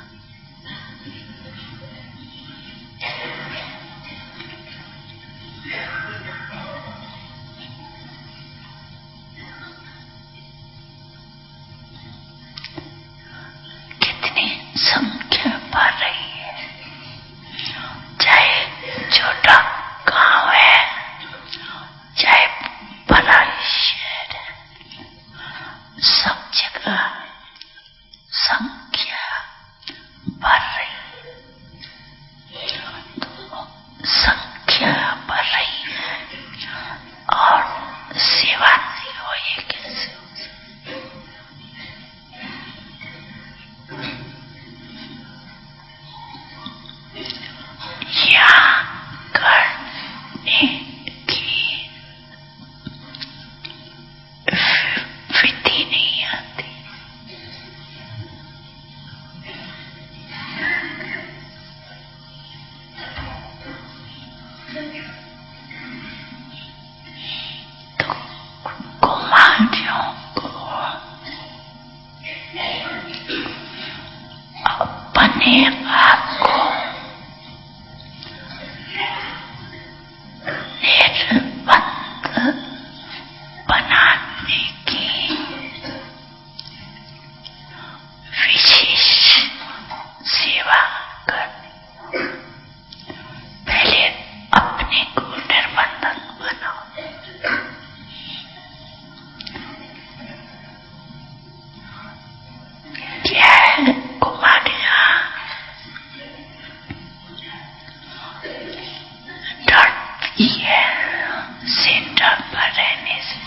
कितनी संख्या बढ़ रही है, चाहे छोटा गांव है चाहे बड़ा शहर है, सब जगह संख्या बढ़ रही है। तो संख्या बढ़ रही है और सेवा नहीं हो, ये कैसे हो सकता? यहाँ करने की विधि नहीं आती। तो कुमारियों को अपने आप को निर्बंध बनाने की विशेष सेवा करनी। पहले अपने को निर्बंधन बनाओ। क्या है कुमारियां डरती है सेंटर पर रहने से,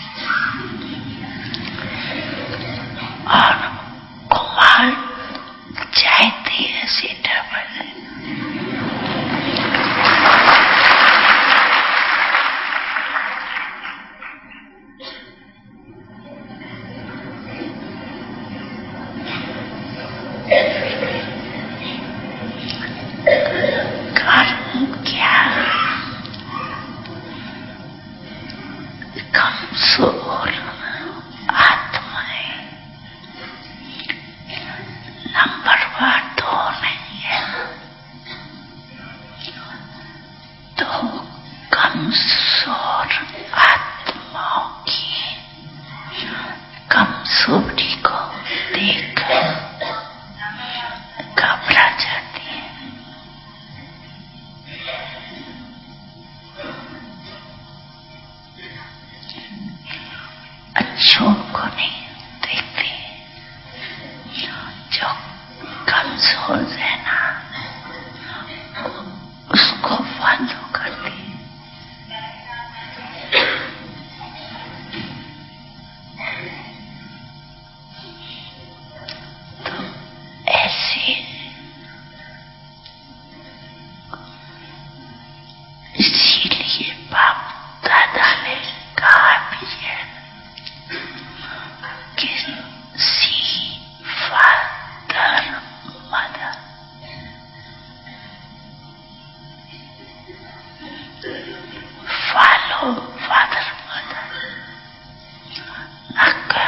और कुमार चाहती है सेंटर पर रहने। कारण क्या? कमजोर आत्माएं नंबर वन दो नहीं है, तो कमजोर आत्माओं की कमजोरी को देख घबरा जाती है। अच्छों को नहीं देखती, जो कमजोर है ना उसको फॉलो करती। तो ऐसे इसीलिए बाप दादा ने कहा भी है कि see father mother, follow father mother, न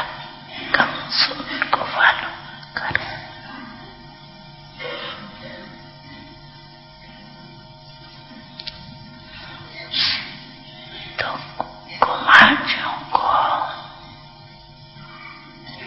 कमजोर को फॉलो करो। तो कुमारियों को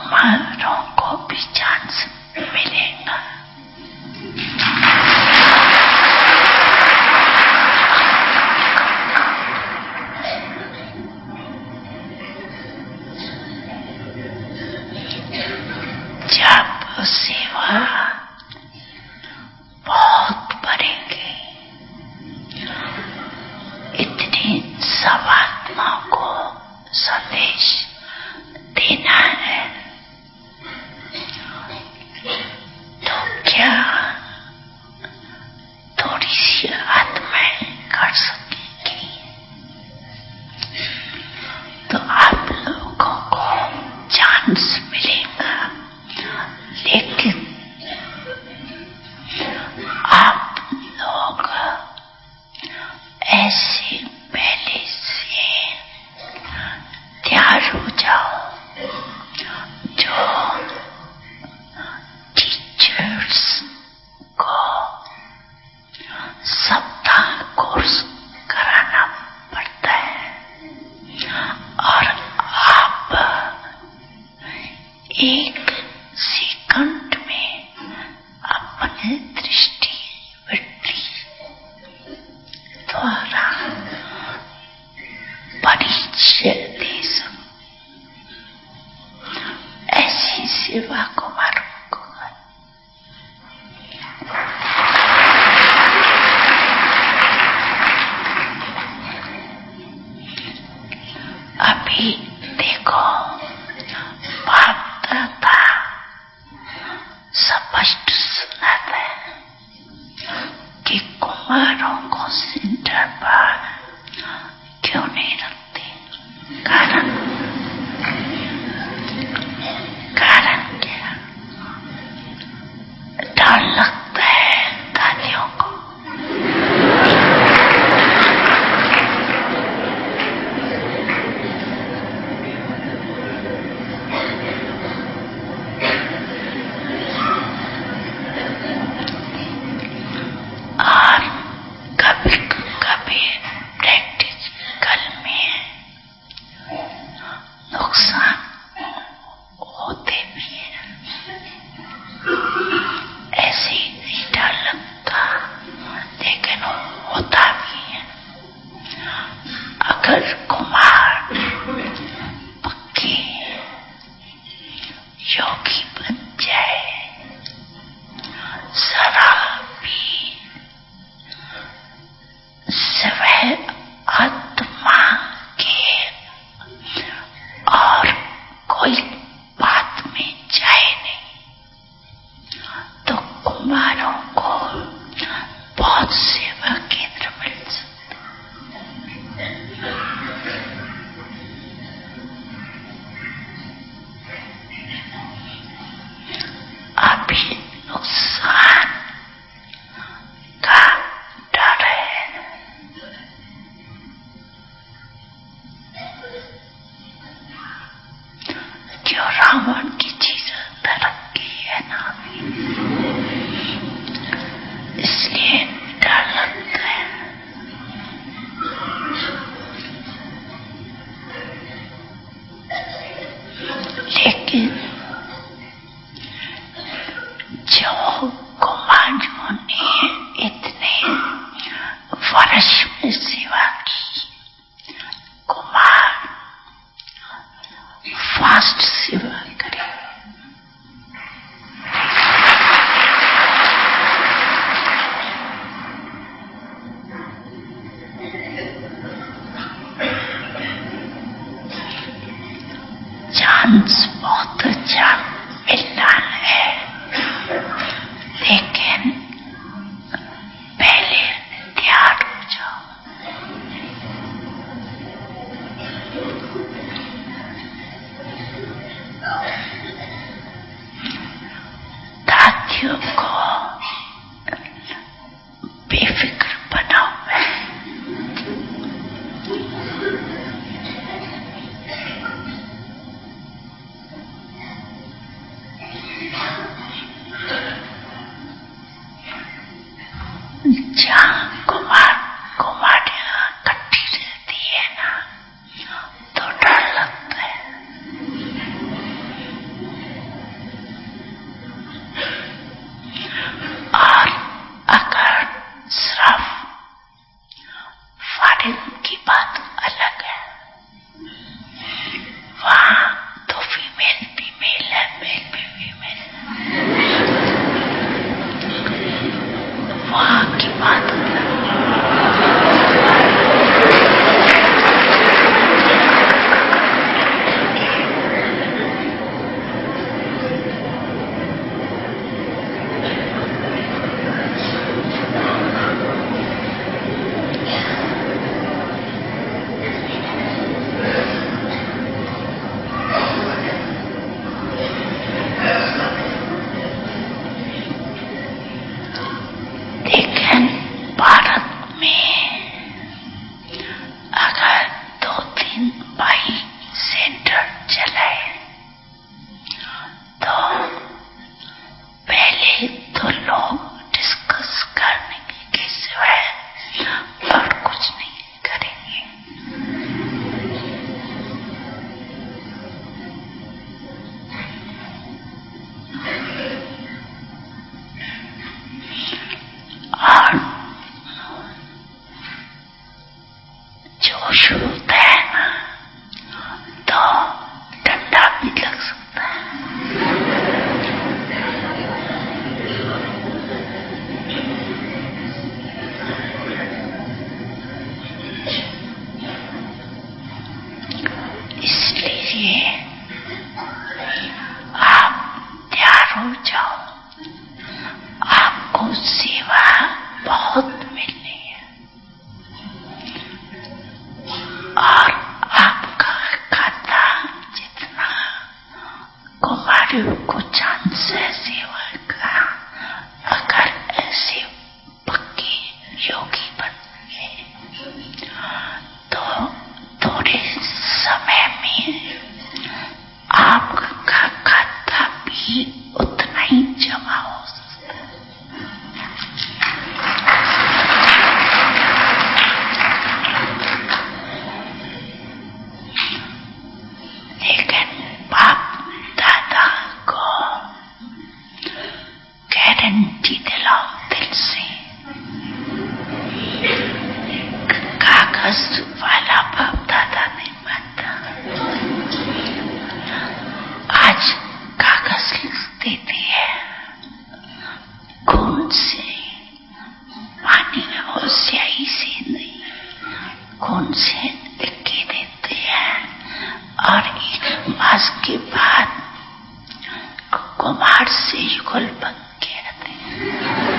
कुमारों को भी चांस मिलेगा। जब सेवा बहुत बढ़ेगी, इतनी सब आत्मा को संदेश देना है, तो क्या थोड़ी सी आत्माएं कर सकेगी? तो आप लोगों को चांस मिलेगा, लेकिन आप लोग ऐसे पहले से तैयार हो जाओ, जो टीचर्स को सप्ताह कोर्स कराना पड़ता है और आप एक सेकंड में अपनी दृष्टि वृत्ति द्वारा परिचय दे सको। ऐसी सेवा को मारो। अभी देखो, बाप दादा स्पष्ट सुनाता है कि कुमारों को सेंटर पर क्यों नहीं रखते। कारण कारण क्या? डर लगता है दादियों को। और कभी कभी प्रैक्टिकल में नुकसान होते भी हैं। ऐसे ही नहीं डर लगता, लेकिन होता भी है। अगर कुमार पक्के योगी बन जाए, शराबी सवै आत्मा के और कोई बात में जाए नहीं, तो कुमारों को बहुत सेवा केंद्र मिल सकते। अभी नुकसान का डर है। क्यों? रावण की चीज तरक्की है ना, इसलिए डर लगता है। लेकिन जो कुमारों ने इतने वर्ष में सेवा की, कुमार फास्ट सेवा करे। चांस बहुत अच्छा मिलना है, लेकिन पहले तैयार हो जाओ। दादियों को बेफिक्र बनाओ। जहाँ कुमार कुमारियाँ इकट्ठी रहती है ना, तो डर लगता है। महादेव को चांद से सेवा का, अगर ऐसे पक्के योगी बन गए तो थोड़े समय में आपका खाता भी उतना ही जमा हो सकता है। लेकिन बाप दादा को गारंटी दिलाओ दिल से, कागज वाला बाप दादा नहीं बनता। आज कागज देते हैं खून से, पानी और स्याही से नहीं, खून से लिख के देते हैं। और एक मास के बाद कुमार से युगल बन के आते हैं।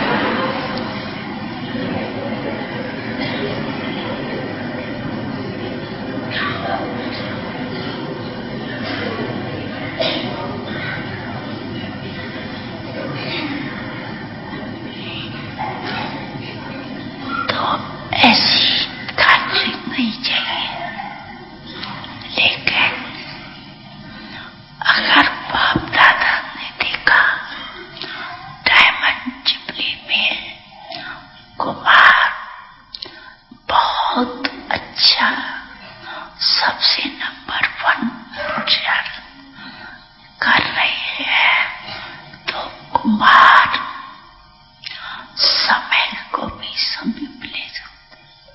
तो ऐसी खातरी नहीं चाहिए। लेकिन अगर बाप दादा ने देखा डायमंड जुबली में कुमार बहुत अच्छा सबसे नंबर वन प्रचार कर रहे हैं, तो कुमार समय को भी समीप ले सकते।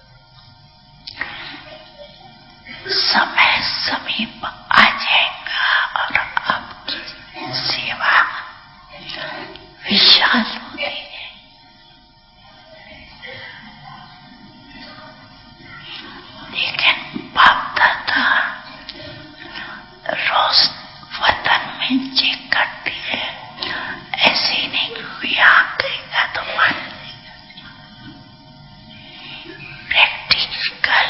समय समीप आ जाएगा और आपकी सेवा विशाल होती है। लेकिन बाप दादा रोज वतन में चेक करते हैं, ऐसे नहीं कोई आंख देगा तो मान लेगा। प्रैक्टिकल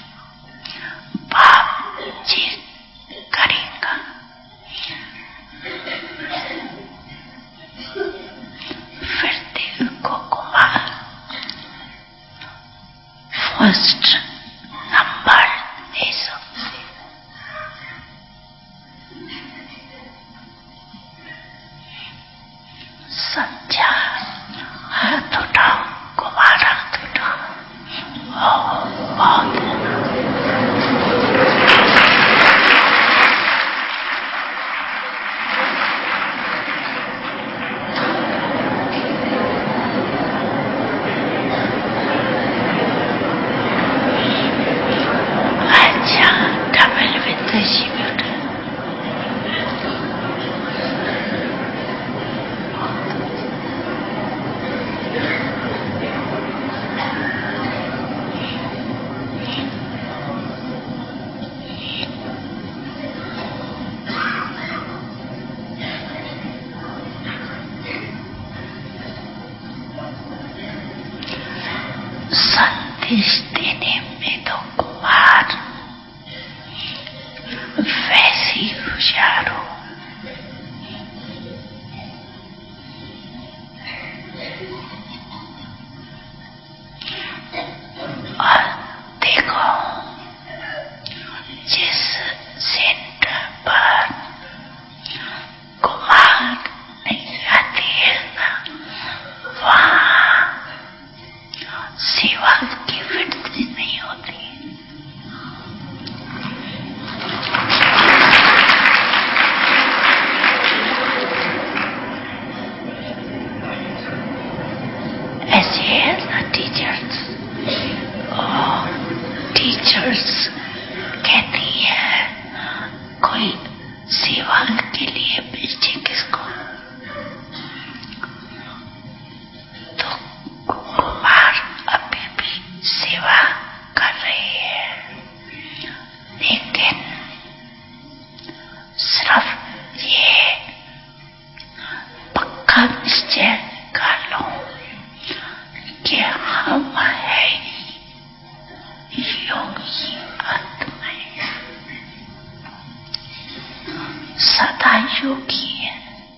बाप चेक करेगा। फिर देखो कुमार फर्स्ट नंबर दे सकते। समझा? हाथ उठाओ कुमार, हाथ उठाओ। बहुत अच्छा, डबल विद डिस्ट्रीब्यूटर। संदेश देने में तो कुमार वैसे ही होशियार हो। और देखो जिस सेंटर पर कुमार नहीं आती है ना, वहाँ सेवा की वृद्धि नहीं होती। ऐसे है ना टीचर्स, और टीचर्स कहती है कोई सेवा के लिए भेजे किसको, तो कुमार अभी भी सेवा कर रही है। लेकिन सिर्फ ये पक्का निश्चय कर लो कि हम है योगी आत्माएं। सदा योगी है।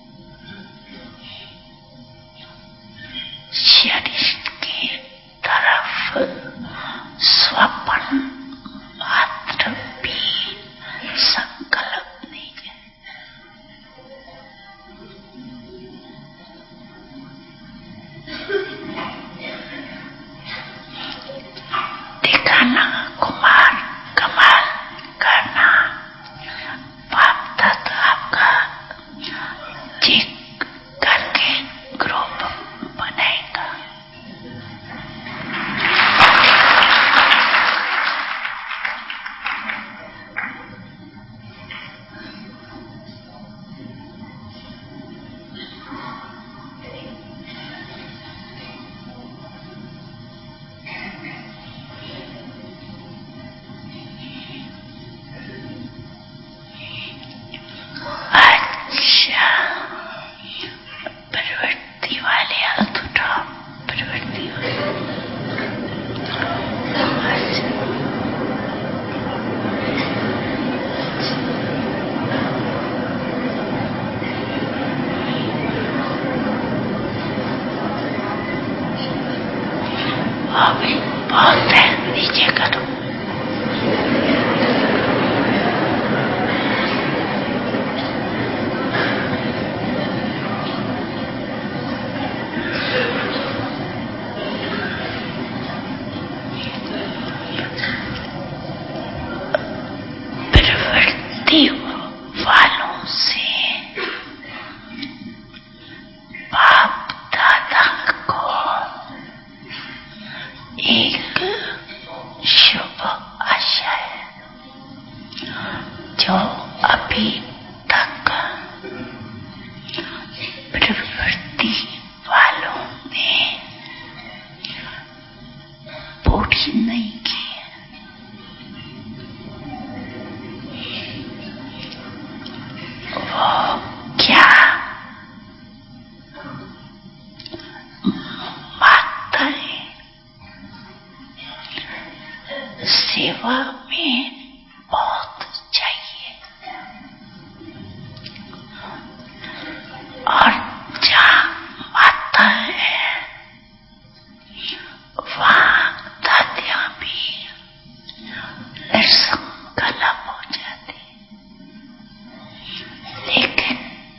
शरीर की तरफ स्वप्न मात्र भी संकल्प नहीं है। दिखाना, कुमार कमाल करना, पाप तत्व आपका चेक करके ग्रुप बनाएगा। अच्छा, प्रवृत्ति वाले अधूरा प्रवृत्ति अभी बहुत है, नीचे करो। प्रवृत्ति वालों से बाप दादा को एक शुभ आशा है, जो अभी तक प्रवृत्ति वालों ने पूरी नहीं की। वो क्या? माताएं सेवा में बहुत चाहिए, और जहाँ माता है वहाँ दादियाँ भी निसंकल्प हो जाती। लेकिन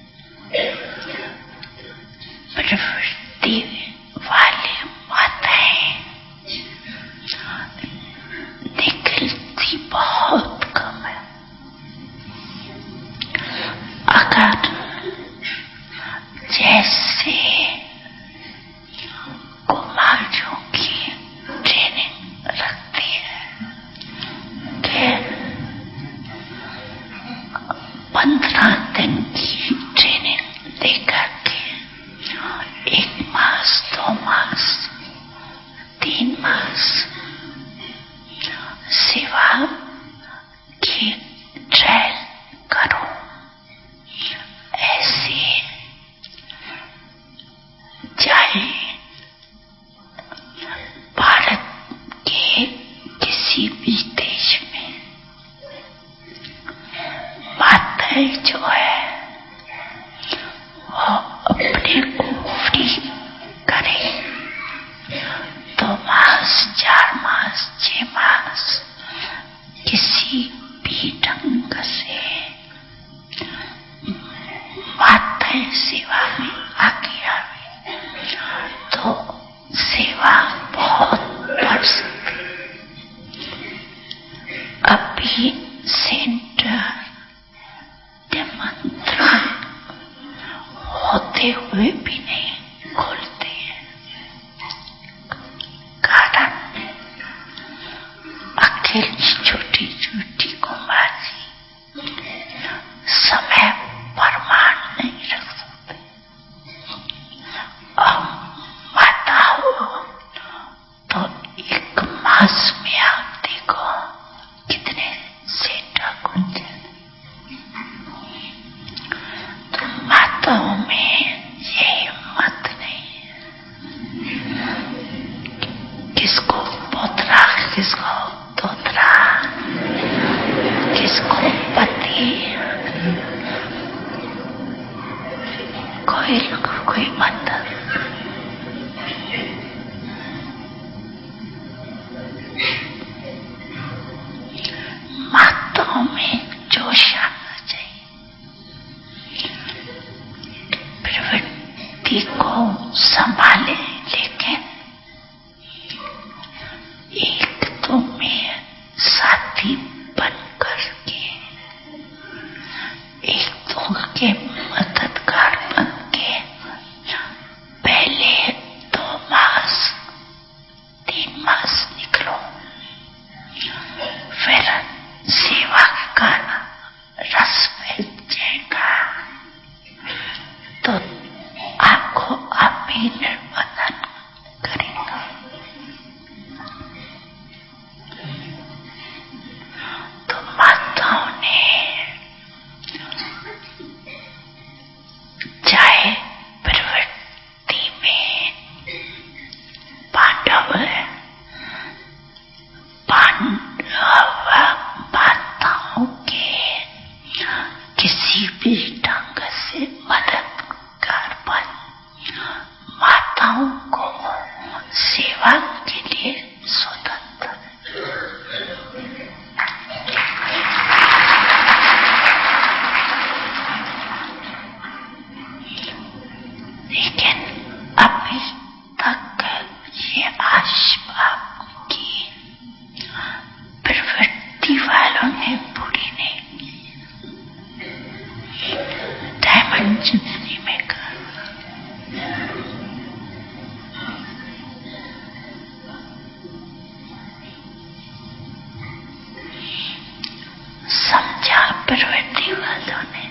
प्रवृत्ति वाली माताएं निकलती बहुत कम है। अगर जैसे कुमारियों की ट्रेनिंग रखती है कि पंद्रह दिन की ट्रेनिंग देकर के एक मास, दो मास, तीन मास सेवा की ट्रायल करो, ऐसे चाहे भारत के किसी भी देश में माताएं जो है वो अपने को फ्री करें। दो मास, चार मास, छह मास किसी भी ढंग से माताएं सेवा में आगे आवे तो सेवा बहुत बढ़ सकती। अभी सेंटर निमंत्रण होते हुए भी नहीं खोलते हैं। कारण अकेली छोटी छोटी कुमारी समय प्रमाण नहीं रख सकते। और माता हो तो एक मास में आप देखो कितने सेंटर खुल जाते। तो माताओं में ये हिम्मत नहीं है। किसको पोतरा, किसको तोतरा, किसको पति, काबिल कोई मदद। माताओं में जोश आना चाहिए, प्रवृत्ति को संभाले, लेकिन एक तो में साथी बन करके, एक दो के मददगार बन के पहले दो मास तीन मास निकलो, फिर सेवा का रस मिल जाएगा तो आपको आप ही निर्वादन करेगा। तो माताओं ने चाहे प्रवृत्ति में पांडव पांडव माताओं के किसी भी ढंग से मददगार बन माताओं को सेवा के लिए स्वतंत्र। लेकिन अभी तक ये आशीर्वाद की प्रवृत्ति वालों ने पूरी नहीं की। डायमंड जिंदगी में कर समझा प्रवृत्ति वालों ने।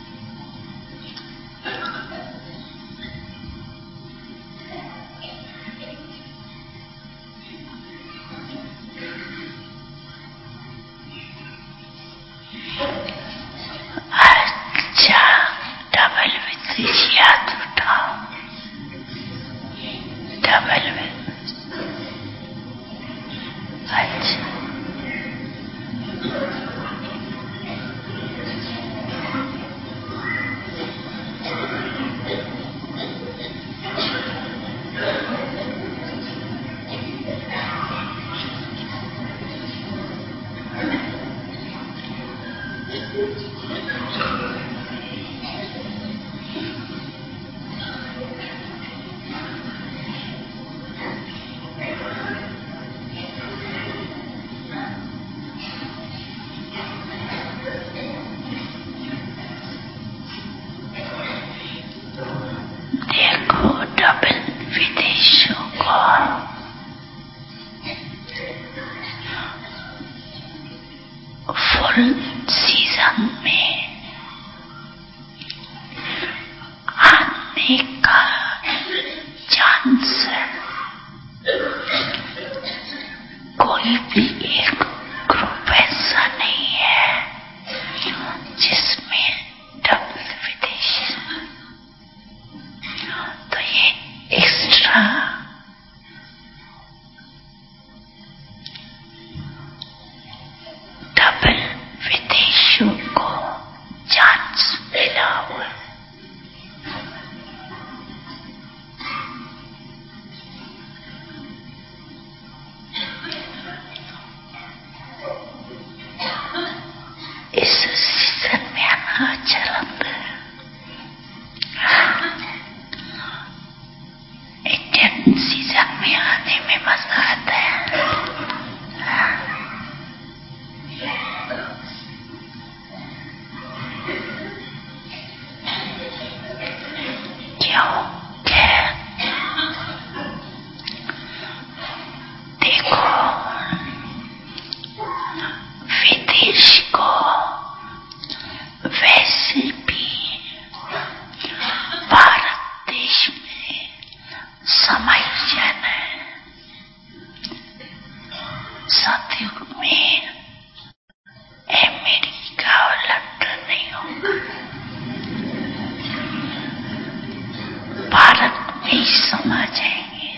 अच्छा, डबल विदेश याद उठाओ, डबल विदेश। अच्छा, देखो डबल विदेशों को फुल सीजन में आने का चांस है। कोई भी एक ग्रुप ऐसा नहीं है जिसमें डबल विदेश, तो ये एक्स्ट्रा डबल विदेशियों को चांस मिला हुआ है। इस सीजन में आना अच्छा लगता है। इंडियन सीजन में आने में मजा आता है। क्यों? देखो विदेश को वैसे भी भारत देश में समय जाना है। सतयुग में अमेरिका और लंदन नहीं होगा, भारत में ही समा जाएंगे।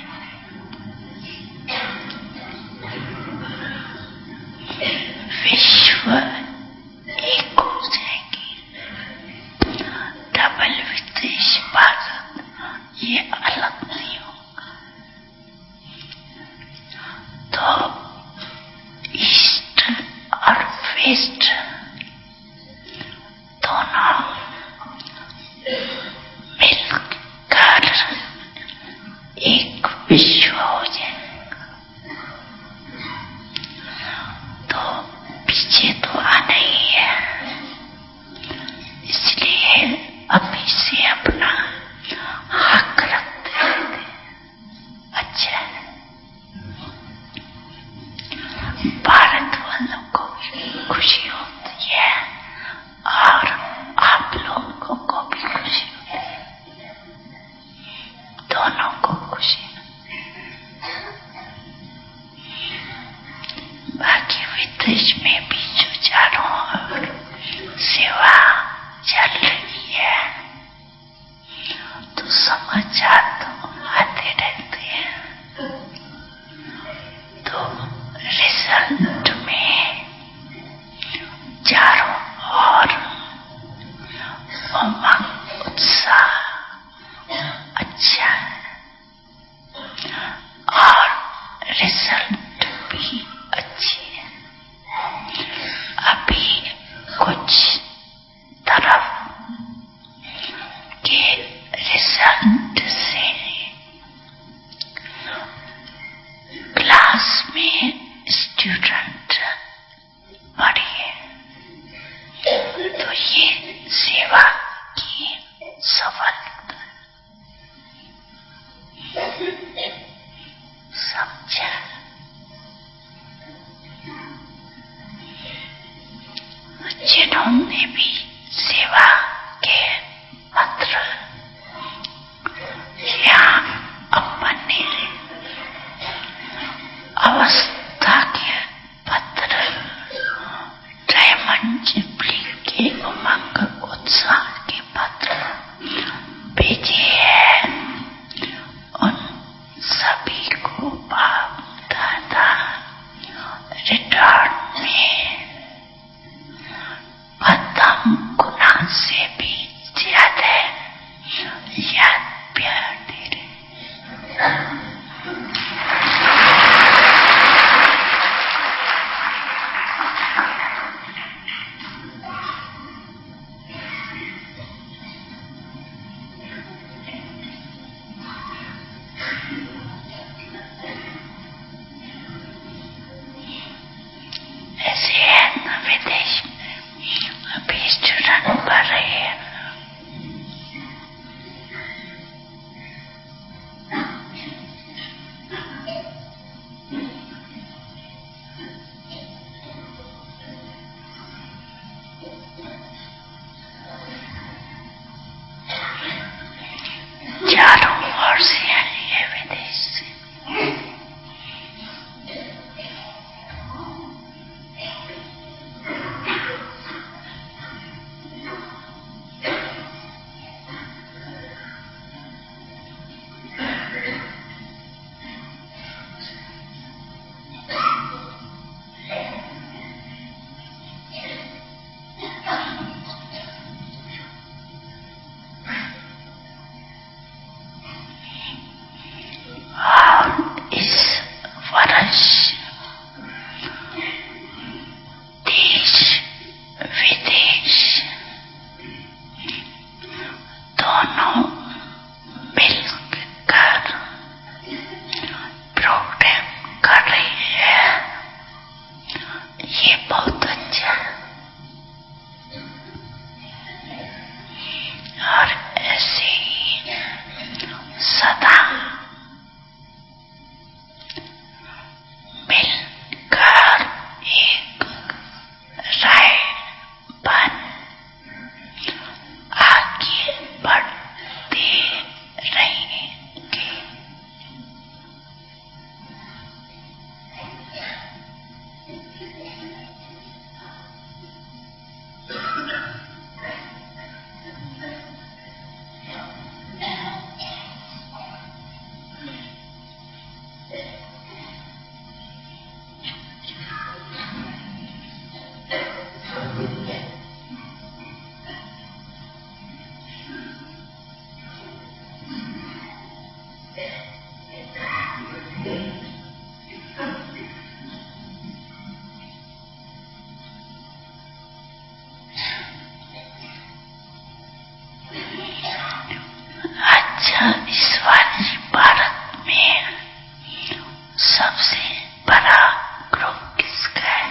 विश्व एक हो जाएंगे। डबल विदेश भारत उमंग उत्साह अच्छा है और रिजल्ट भी अच्छी है। अभी कुछ तरफ के रिजल्ट से क्लास में स्टूडेंट बढ़े तो ये सेवा की सफलता समझा। जिन्होंने भी सेवा के पत्र या अपने अवस्था के पत्र डायमंड जुबली के उमंग उत्साह के पत्र भेजे हैं, उन सभी को बाप दादा रिटर्न में पद्म गुना से भी ज्यादा याद प्यार दे रहे। ऐसे है विदेश में अभी स्टूडेंट पढ़ रहे हैं। चारों ओर से आई है विदेश से। और इस वर्ष देश विदेश दोनों मिलकर प्रोग्राम कर रही है। ये बहुत अच्छा है और ऐसे ही सदा मिलकर एक राय बन आगे बढ़ते रहेंगे। अच्छा, इस वाली भारत में सबसे बड़ा ग्रुप किसका है?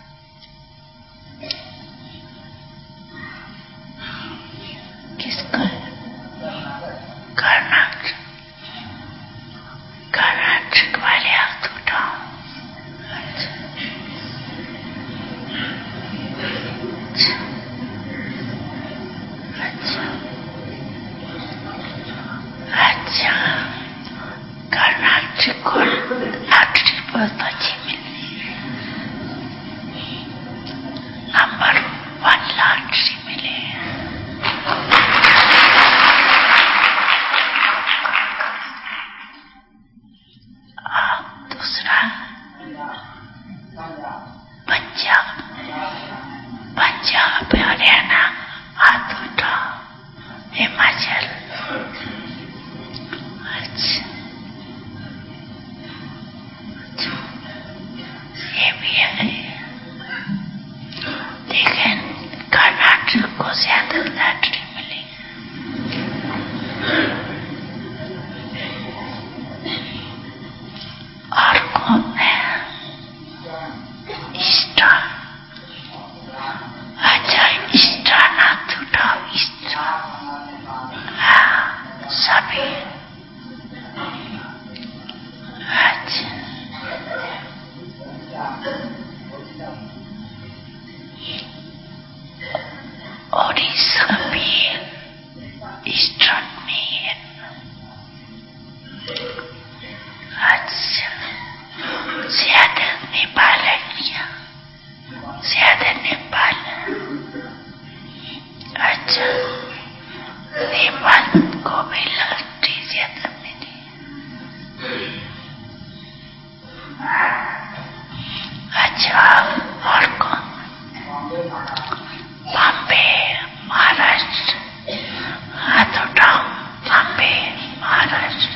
किसका है? कर्नाटक। कर्नाटक वाले हाथ उठाओ। अच्छा अच्छा मन को भी लौटी ज्यादा मिली। अच्छा, और कौन? बॉम्बे, महाराष्ट्र। हाथ उठाओ। बॉम्बे, महाराष्ट्र।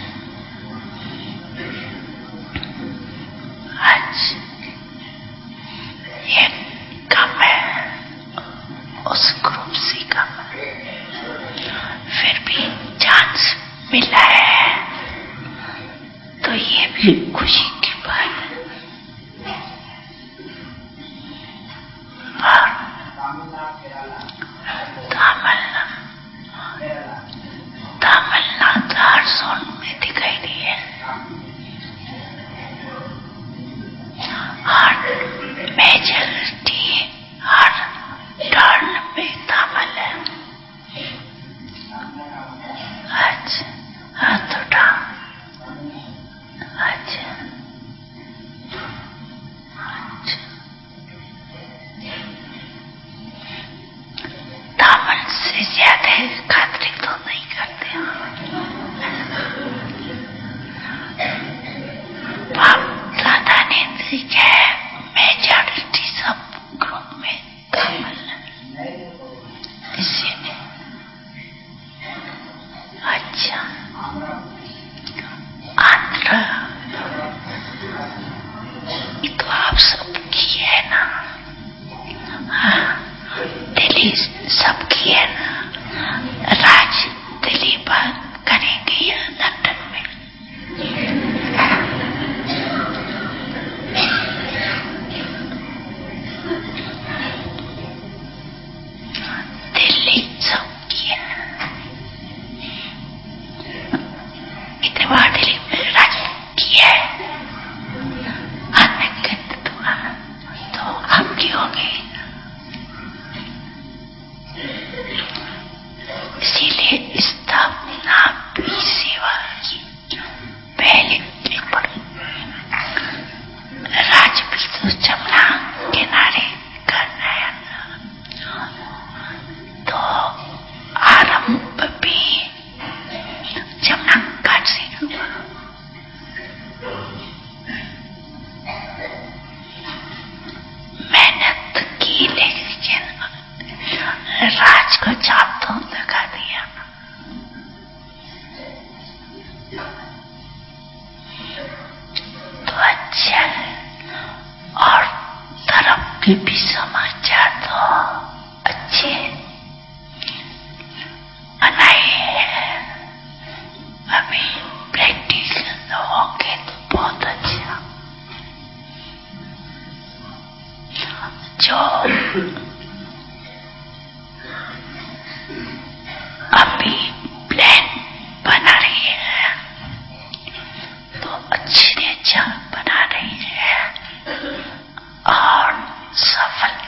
अच्छा, ये कम है, उस ग्रुप से कम है, फिर भी चांस मिला है तो ये भी खुशी की बात है। और तमिलनाडु तमिलनाडु हर जोन में दिखाई दी है। हर मेजॉरिटी हर टर्न में तमिल है। अच्छा, हाथ उठा। अच्छा, अच्छा, तमिल से ज्यादा खातरी तो नहीं करते। बाप दादा ने सीखा है, मेजॉरिटी सब ग्रुप में तमिल है, इसीलिए। अच्छा, आंध्र तो आप सबकी है ना? हाँ, दिल्ली सबकी है ना? राज दिल्ली बात करेंगे या लंदन में? दिल्ली सबकी है। इतने बार दिल्ली में राज किया है, तो आपकी होगी। इसीलिए स्थापना भी सेवा की पहले पड़ी। राज भी तो जमुना किनारे करना है, तो आरंभ भी जमुना घाट से हुआ। मेहनत की, लेकिन राज को चाप तो लगा दिया। तो अच्छा है। और तरफ के भी समाचार तो अच्छे बनाए हैं। अभी प्रैक्टिकल होंगे तो बहुत अच्छा। जो अभी प्लान बना रही है तो अच्छे से अच्छा बना रही है और सफल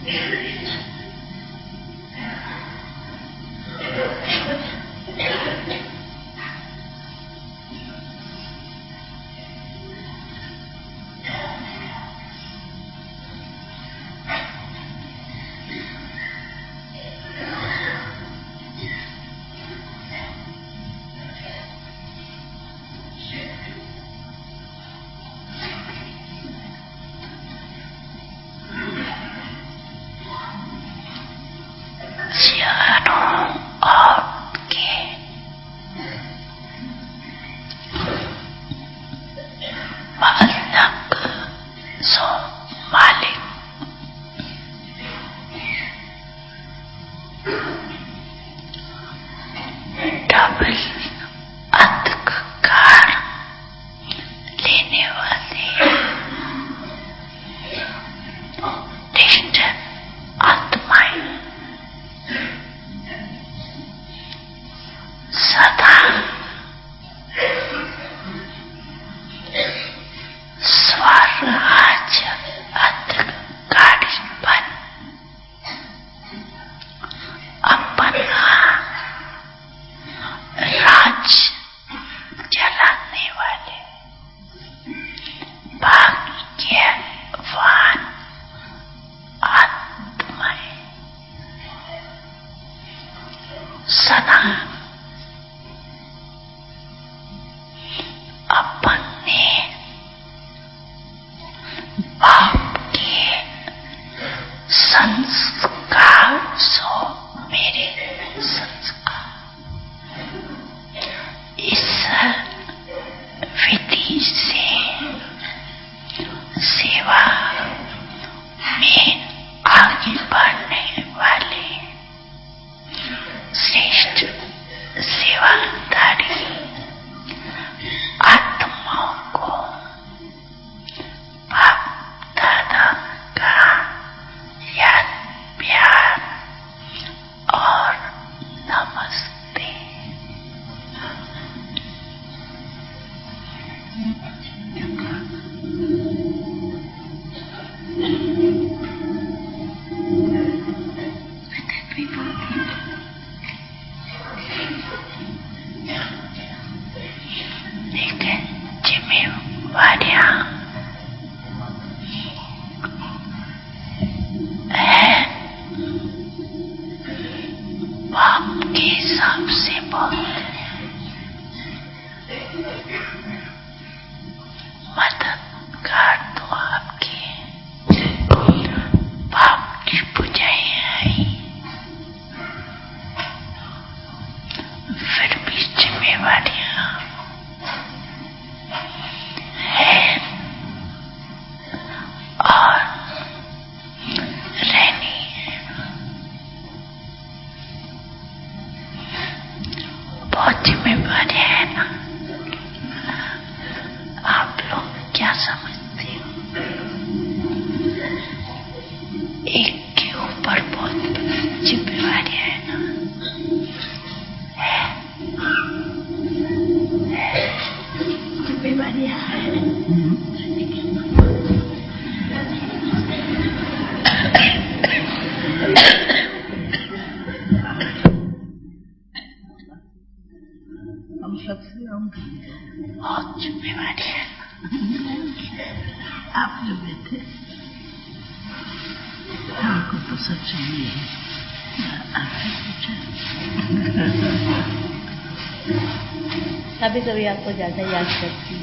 कभी कभी आपको ज्यादा याद करती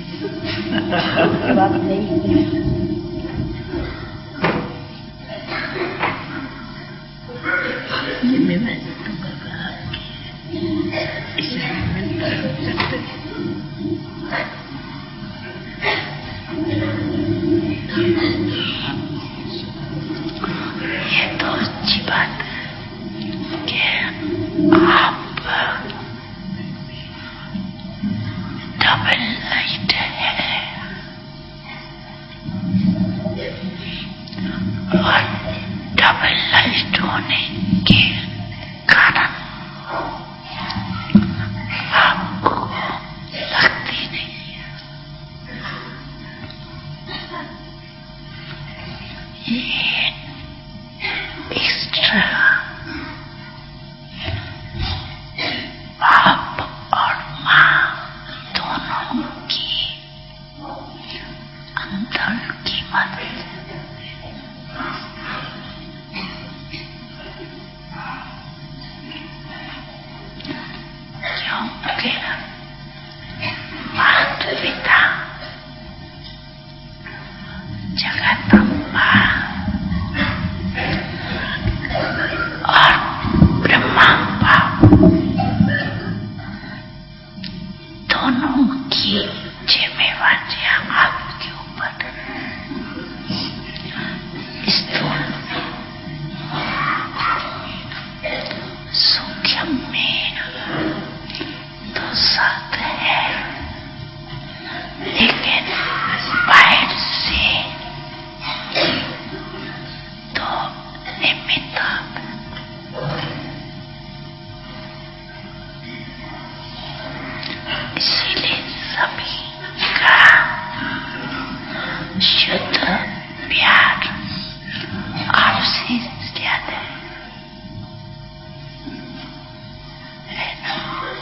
है बात नहीं ये मेरा तो बाबा आपकी इसे मिलता ये तो अच्छी बात है कि आप डबल लाइट है और डबल लाइट होने के कारण आपको लगती नहीं है। ये धन की मदद क्योंकि माता पिता जगदम्बा और ब्रह्मा दोनों की जिम्मेवारियां आपके ऊपर। स्थूल सूक्ष्म में तो सत है, लेकिन बाहर से तो निमित्त। इसीलिए सभी का शुद्ध प्यार आपसे ज्यादा है ना।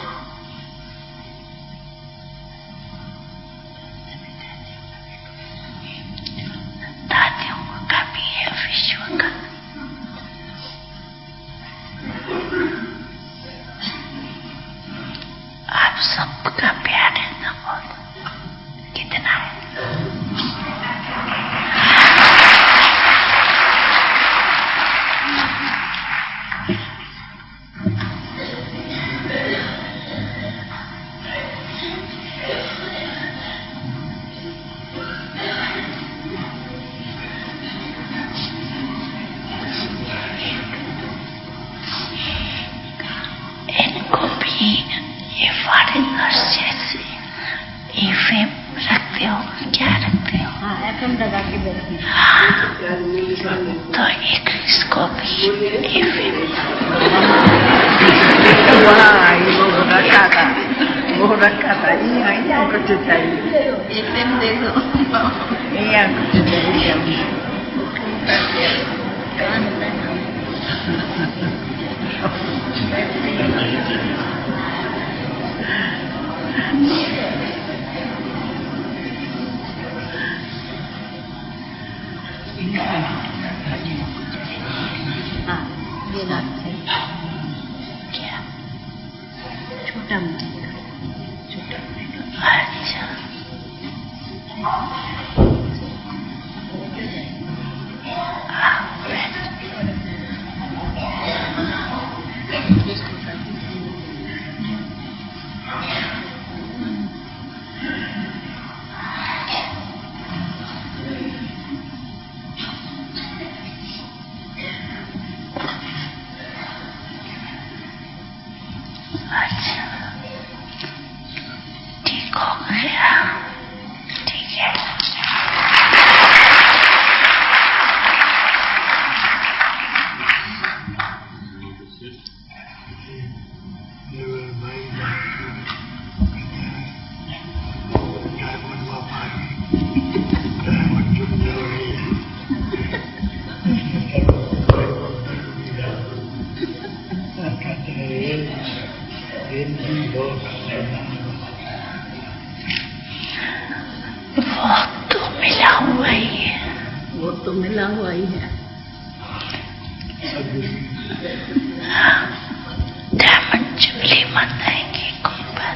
दादियों का भी है विश्व का। आप सबका प्यार है ना, बहुत कितना है। इनको भी ये फॉरेनर्स जैसे एफएम रखते हो, क्या रखते हो? हाँ, एफएम लगा के बैठती। हाँ, तो एक इसको भी एफएम वो रखा था वो रखा था यहाँ यहाँ कुछ चाहिए, एफएम दे दो, यहाँ कुछ चाहिए। हाँ, ये बात है। क्या? छोटा छोटा अच्छा। अच्छा, ठीक हो गया, ठीक है। वो तो मिला हुआ ही है, वो तो मिला हुआ ही है। डायमंड जुबली मत आएंगे कोई बात।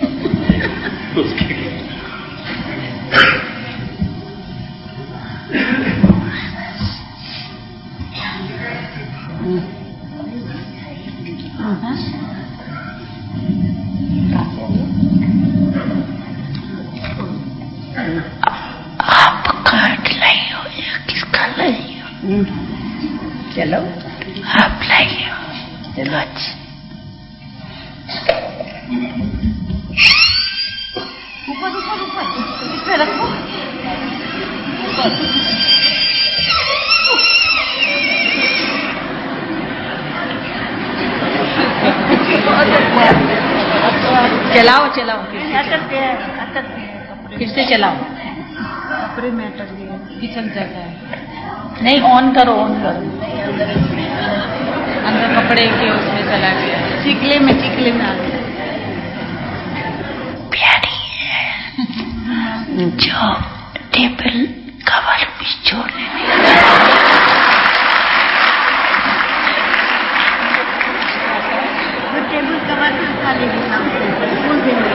आपका लाई हो या किसका लाई हो? चलो आप लाई हो। चलो। अच्छा, ऊपर ऊपर ऊपर इस पे रखो। चलाओ चलाओ अटक गया, अटक गया। फिर से चलाओ। कपड़े में अटक गया, खिसक जाता है। नहीं, ऑन करो ऑन करो। अंदर कपड़े के उसमें चला गया, चिकले में चिकले में आ गया। प्यारी है जो टेबल कवर भी छोड़ने नहीं। टेबल कवर भी उठा लेगी बोल देंगे।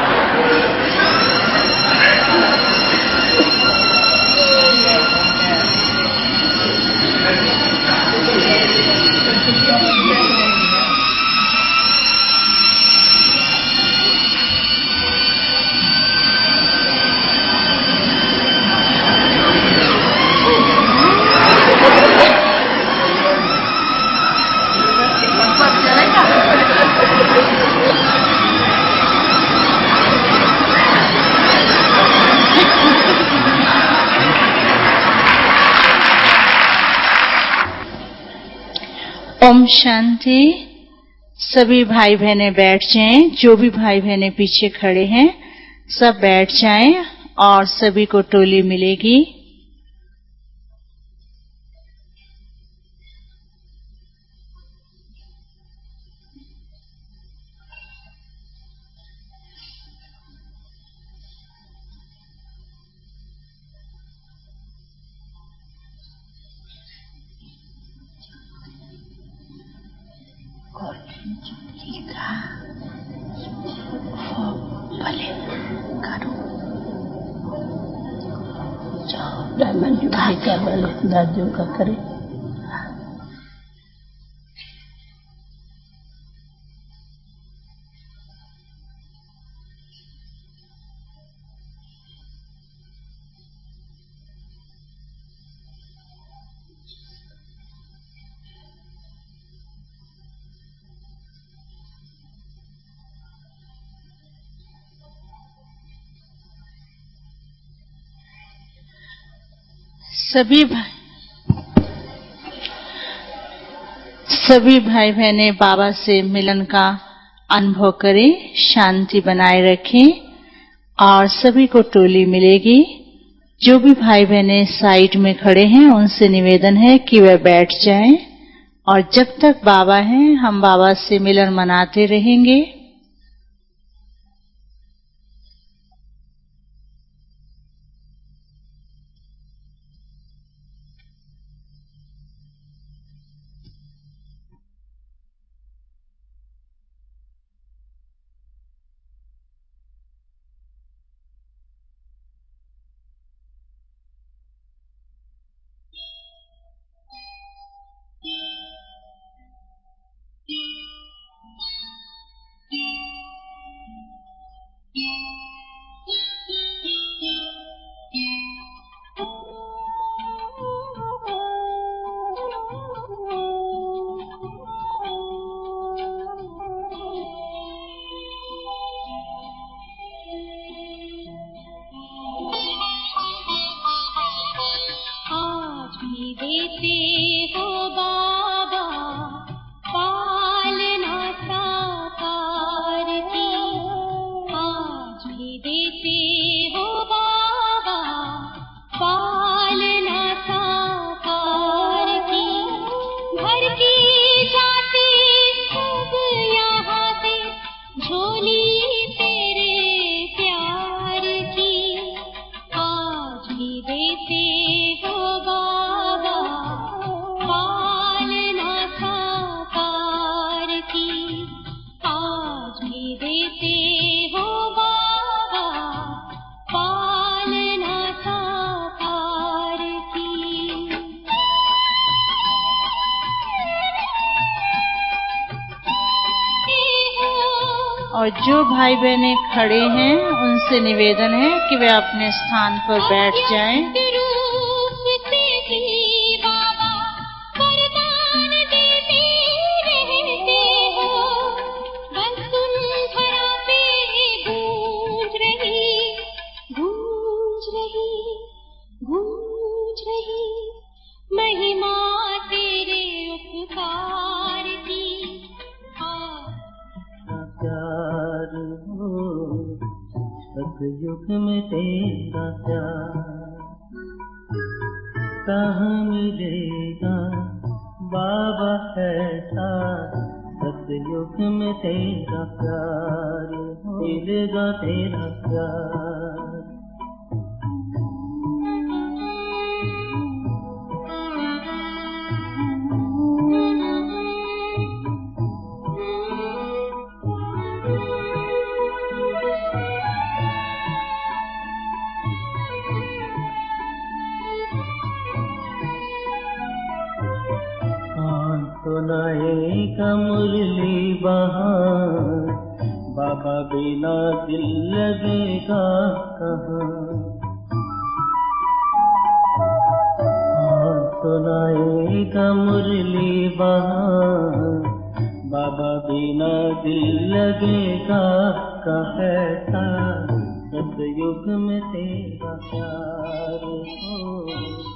ओम शांति। सभी भाई बहने बैठ जाएं। जो भी भाई बहने पीछे खड़े हैं सब बैठ जाएं और सभी को टोली मिलेगी। भले करो डायमंड भाई का वाले दादियों का करे। सभी भाई सभी भाई बहने बाबा से मिलन का अनुभव करें, शांति बनाए रखें और सभी को टोली मिलेगी। जो भी भाई बहने साइड में खड़े हैं उनसे निवेदन है कि वे बैठ जाएं और जब तक बाबा हैं हम बाबा से मिलन मनाते रहेंगे। और जो भाई बहने खड़े हैं उनसे निवेदन है कि वे अपने स्थान पर बैठ जाएं। युग में तेरा प्यार कहाँ मिलेगा बाबा ऐसा, सतयुग में तेरा प्यार मिलेगा तेरा प्यार। सुनाएगा मुरली बहार, बाबा बिना दिल लगेगा कहाँ। हाँ सुनाएगा मुरली बहार, बाबा बिना दिल लगेगा कहता, सतयुग में तेरा प्यार हो।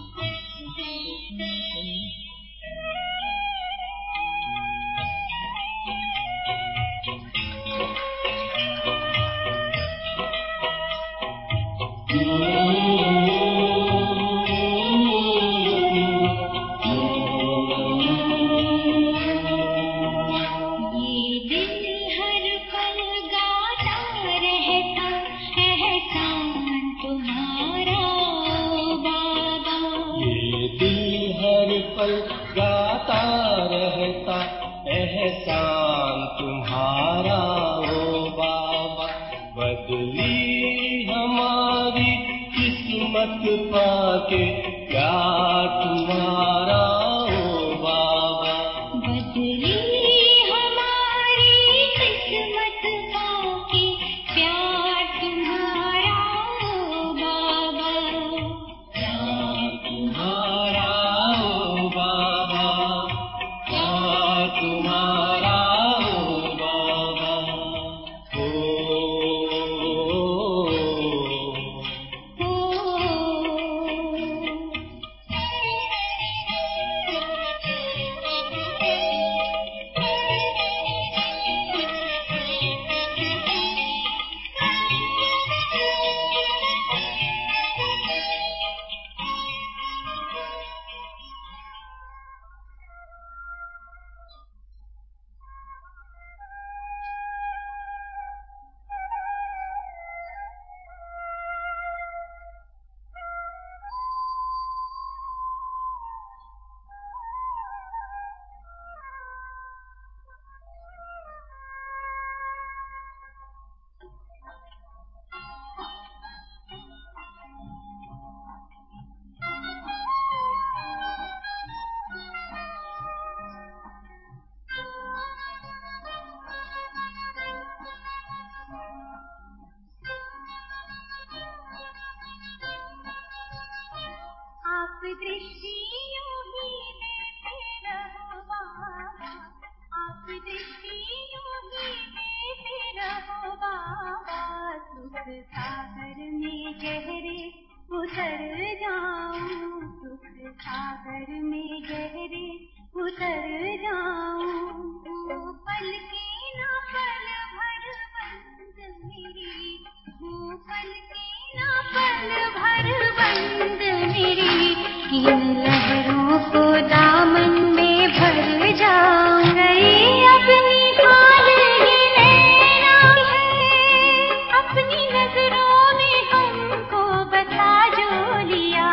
गाता रहता एहसान तुम्हारा ओ बाबा, बदली हमारी किस्मत पाके प्यार तुम्हारा ओ बाबा, बदली हमारी किस्मत पाके प्यार तुम्हारा ओ बाबा, प्यार तुम्हारा ओ बाबा, प्यार तुम्हारा ओ बाबा। दृष्टियों ही देते रहो बाबा, आप दृष्टियों ही देते रहो बाबा, सुख सागर में गहरे उतर जाऊं, सुख सागर में गहरे उतर जाऊं, वो पल के ना पल भर बंद मेरी, वो पल के ना पल भर बंद मेरी, किन लहरों को दामन में भर जाऊं, गई अपनी हाल ये नैना है, अपनी नजरों ने हमको बता जो लिया,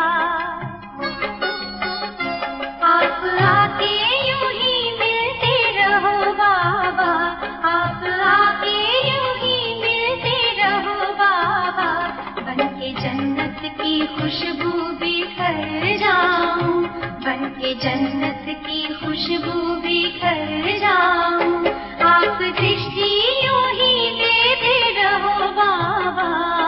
आप आके यूं ही मिलते रहो बाबा, आप आके यूं ही मिलते रहो बाबा, बनके जन्नत की खुशबू बिखर जाऊं, बनके जन्नत की खुशबू बिखर जाऊं, आप दृष्टि यूं ही देते रहो बाबा।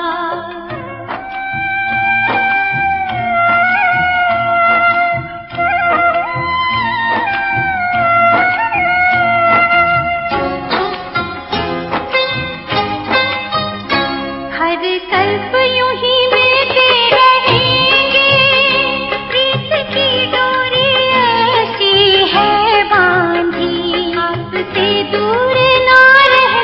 हर कल्प यूं ही मिलते रहेंगे, प्रीत की डोरी ऐसी है बांधी, आपसे दूर ना रह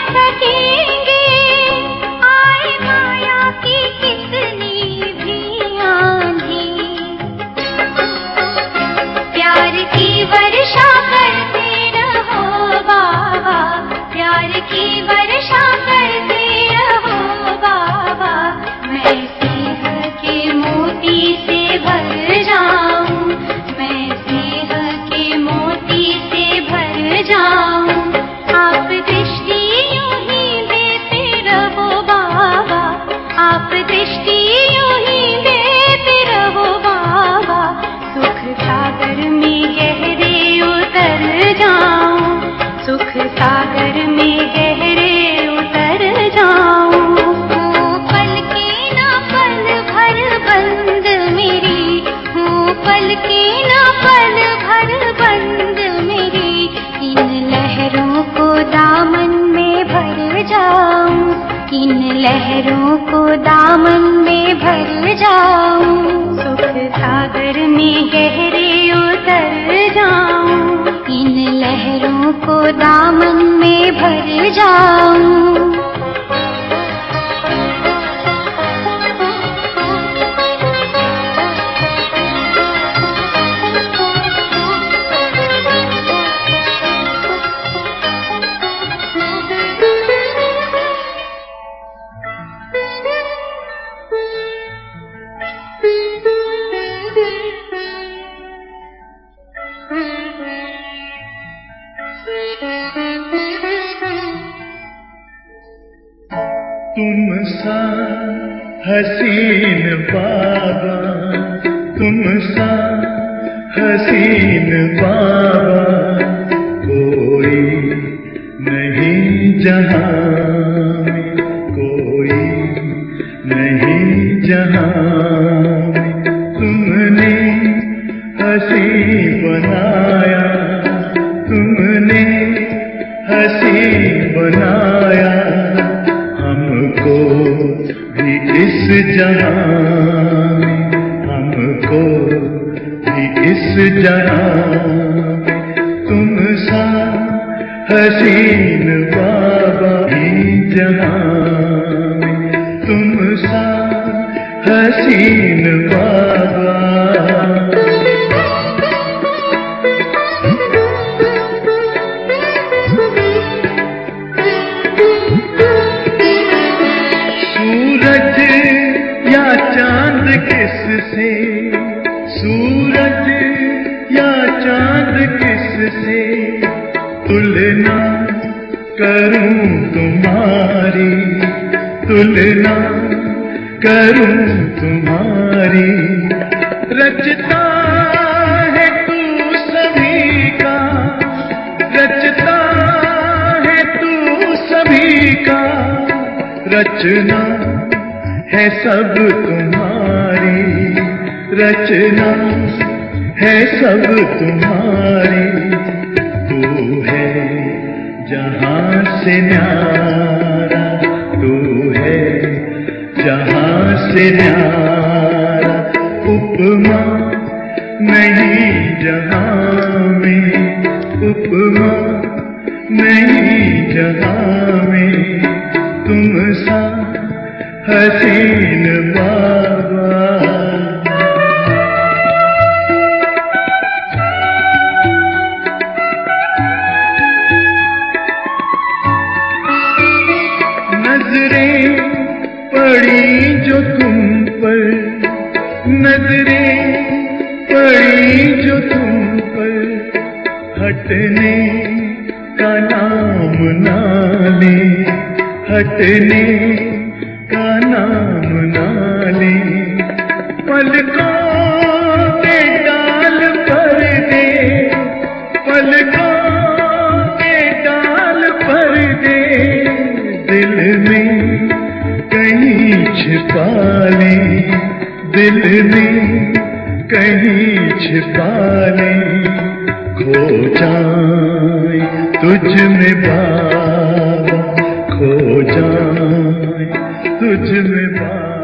दामन में भर जाऊं, सुख सागर में गहरे उतर जाऊं, इन लहरों को दामन में भर जाऊं। तुम सा हसीन बाबा, तुम सा हसीन बाबा, कोई नहीं जहां में, कोई नहीं जहां में। तुमने हसी बनाया, तुमने हसी बनाया हमको भी इस जहां में, हमको भी इस जहां में। तुम सा हसीन बाबा ही जहां में, तुम सा हसीन बाबा। चांद किससे, सूरज या चांद किससे तुलना करूं तुम्हारी, तुलना करूं तुम्हारी। रचता है तू सभी का, रचता है तू सभी का, रचना है सब तुम्हारी, रचना है सब तुम्हारी। तू है जहां से न्यारा, तू है जहां से न्यारा। उपमा नहीं जहां में, उपमा नहीं जहां में। तुम सा हसीन बाबा। नजरें पड़ी जो तुम पर, नजरें पड़ी जो तुम पर, हटने का नाम ना ले, हटने का नाम ना ले। पलकों के डाल पर दे, पलकों के डाल पर दे, दिल में कहीं छिपा ले, दिल में कहीं छिपा ले। खो जाए तुझ में बाबा, खो जाए तुझ में बाबा।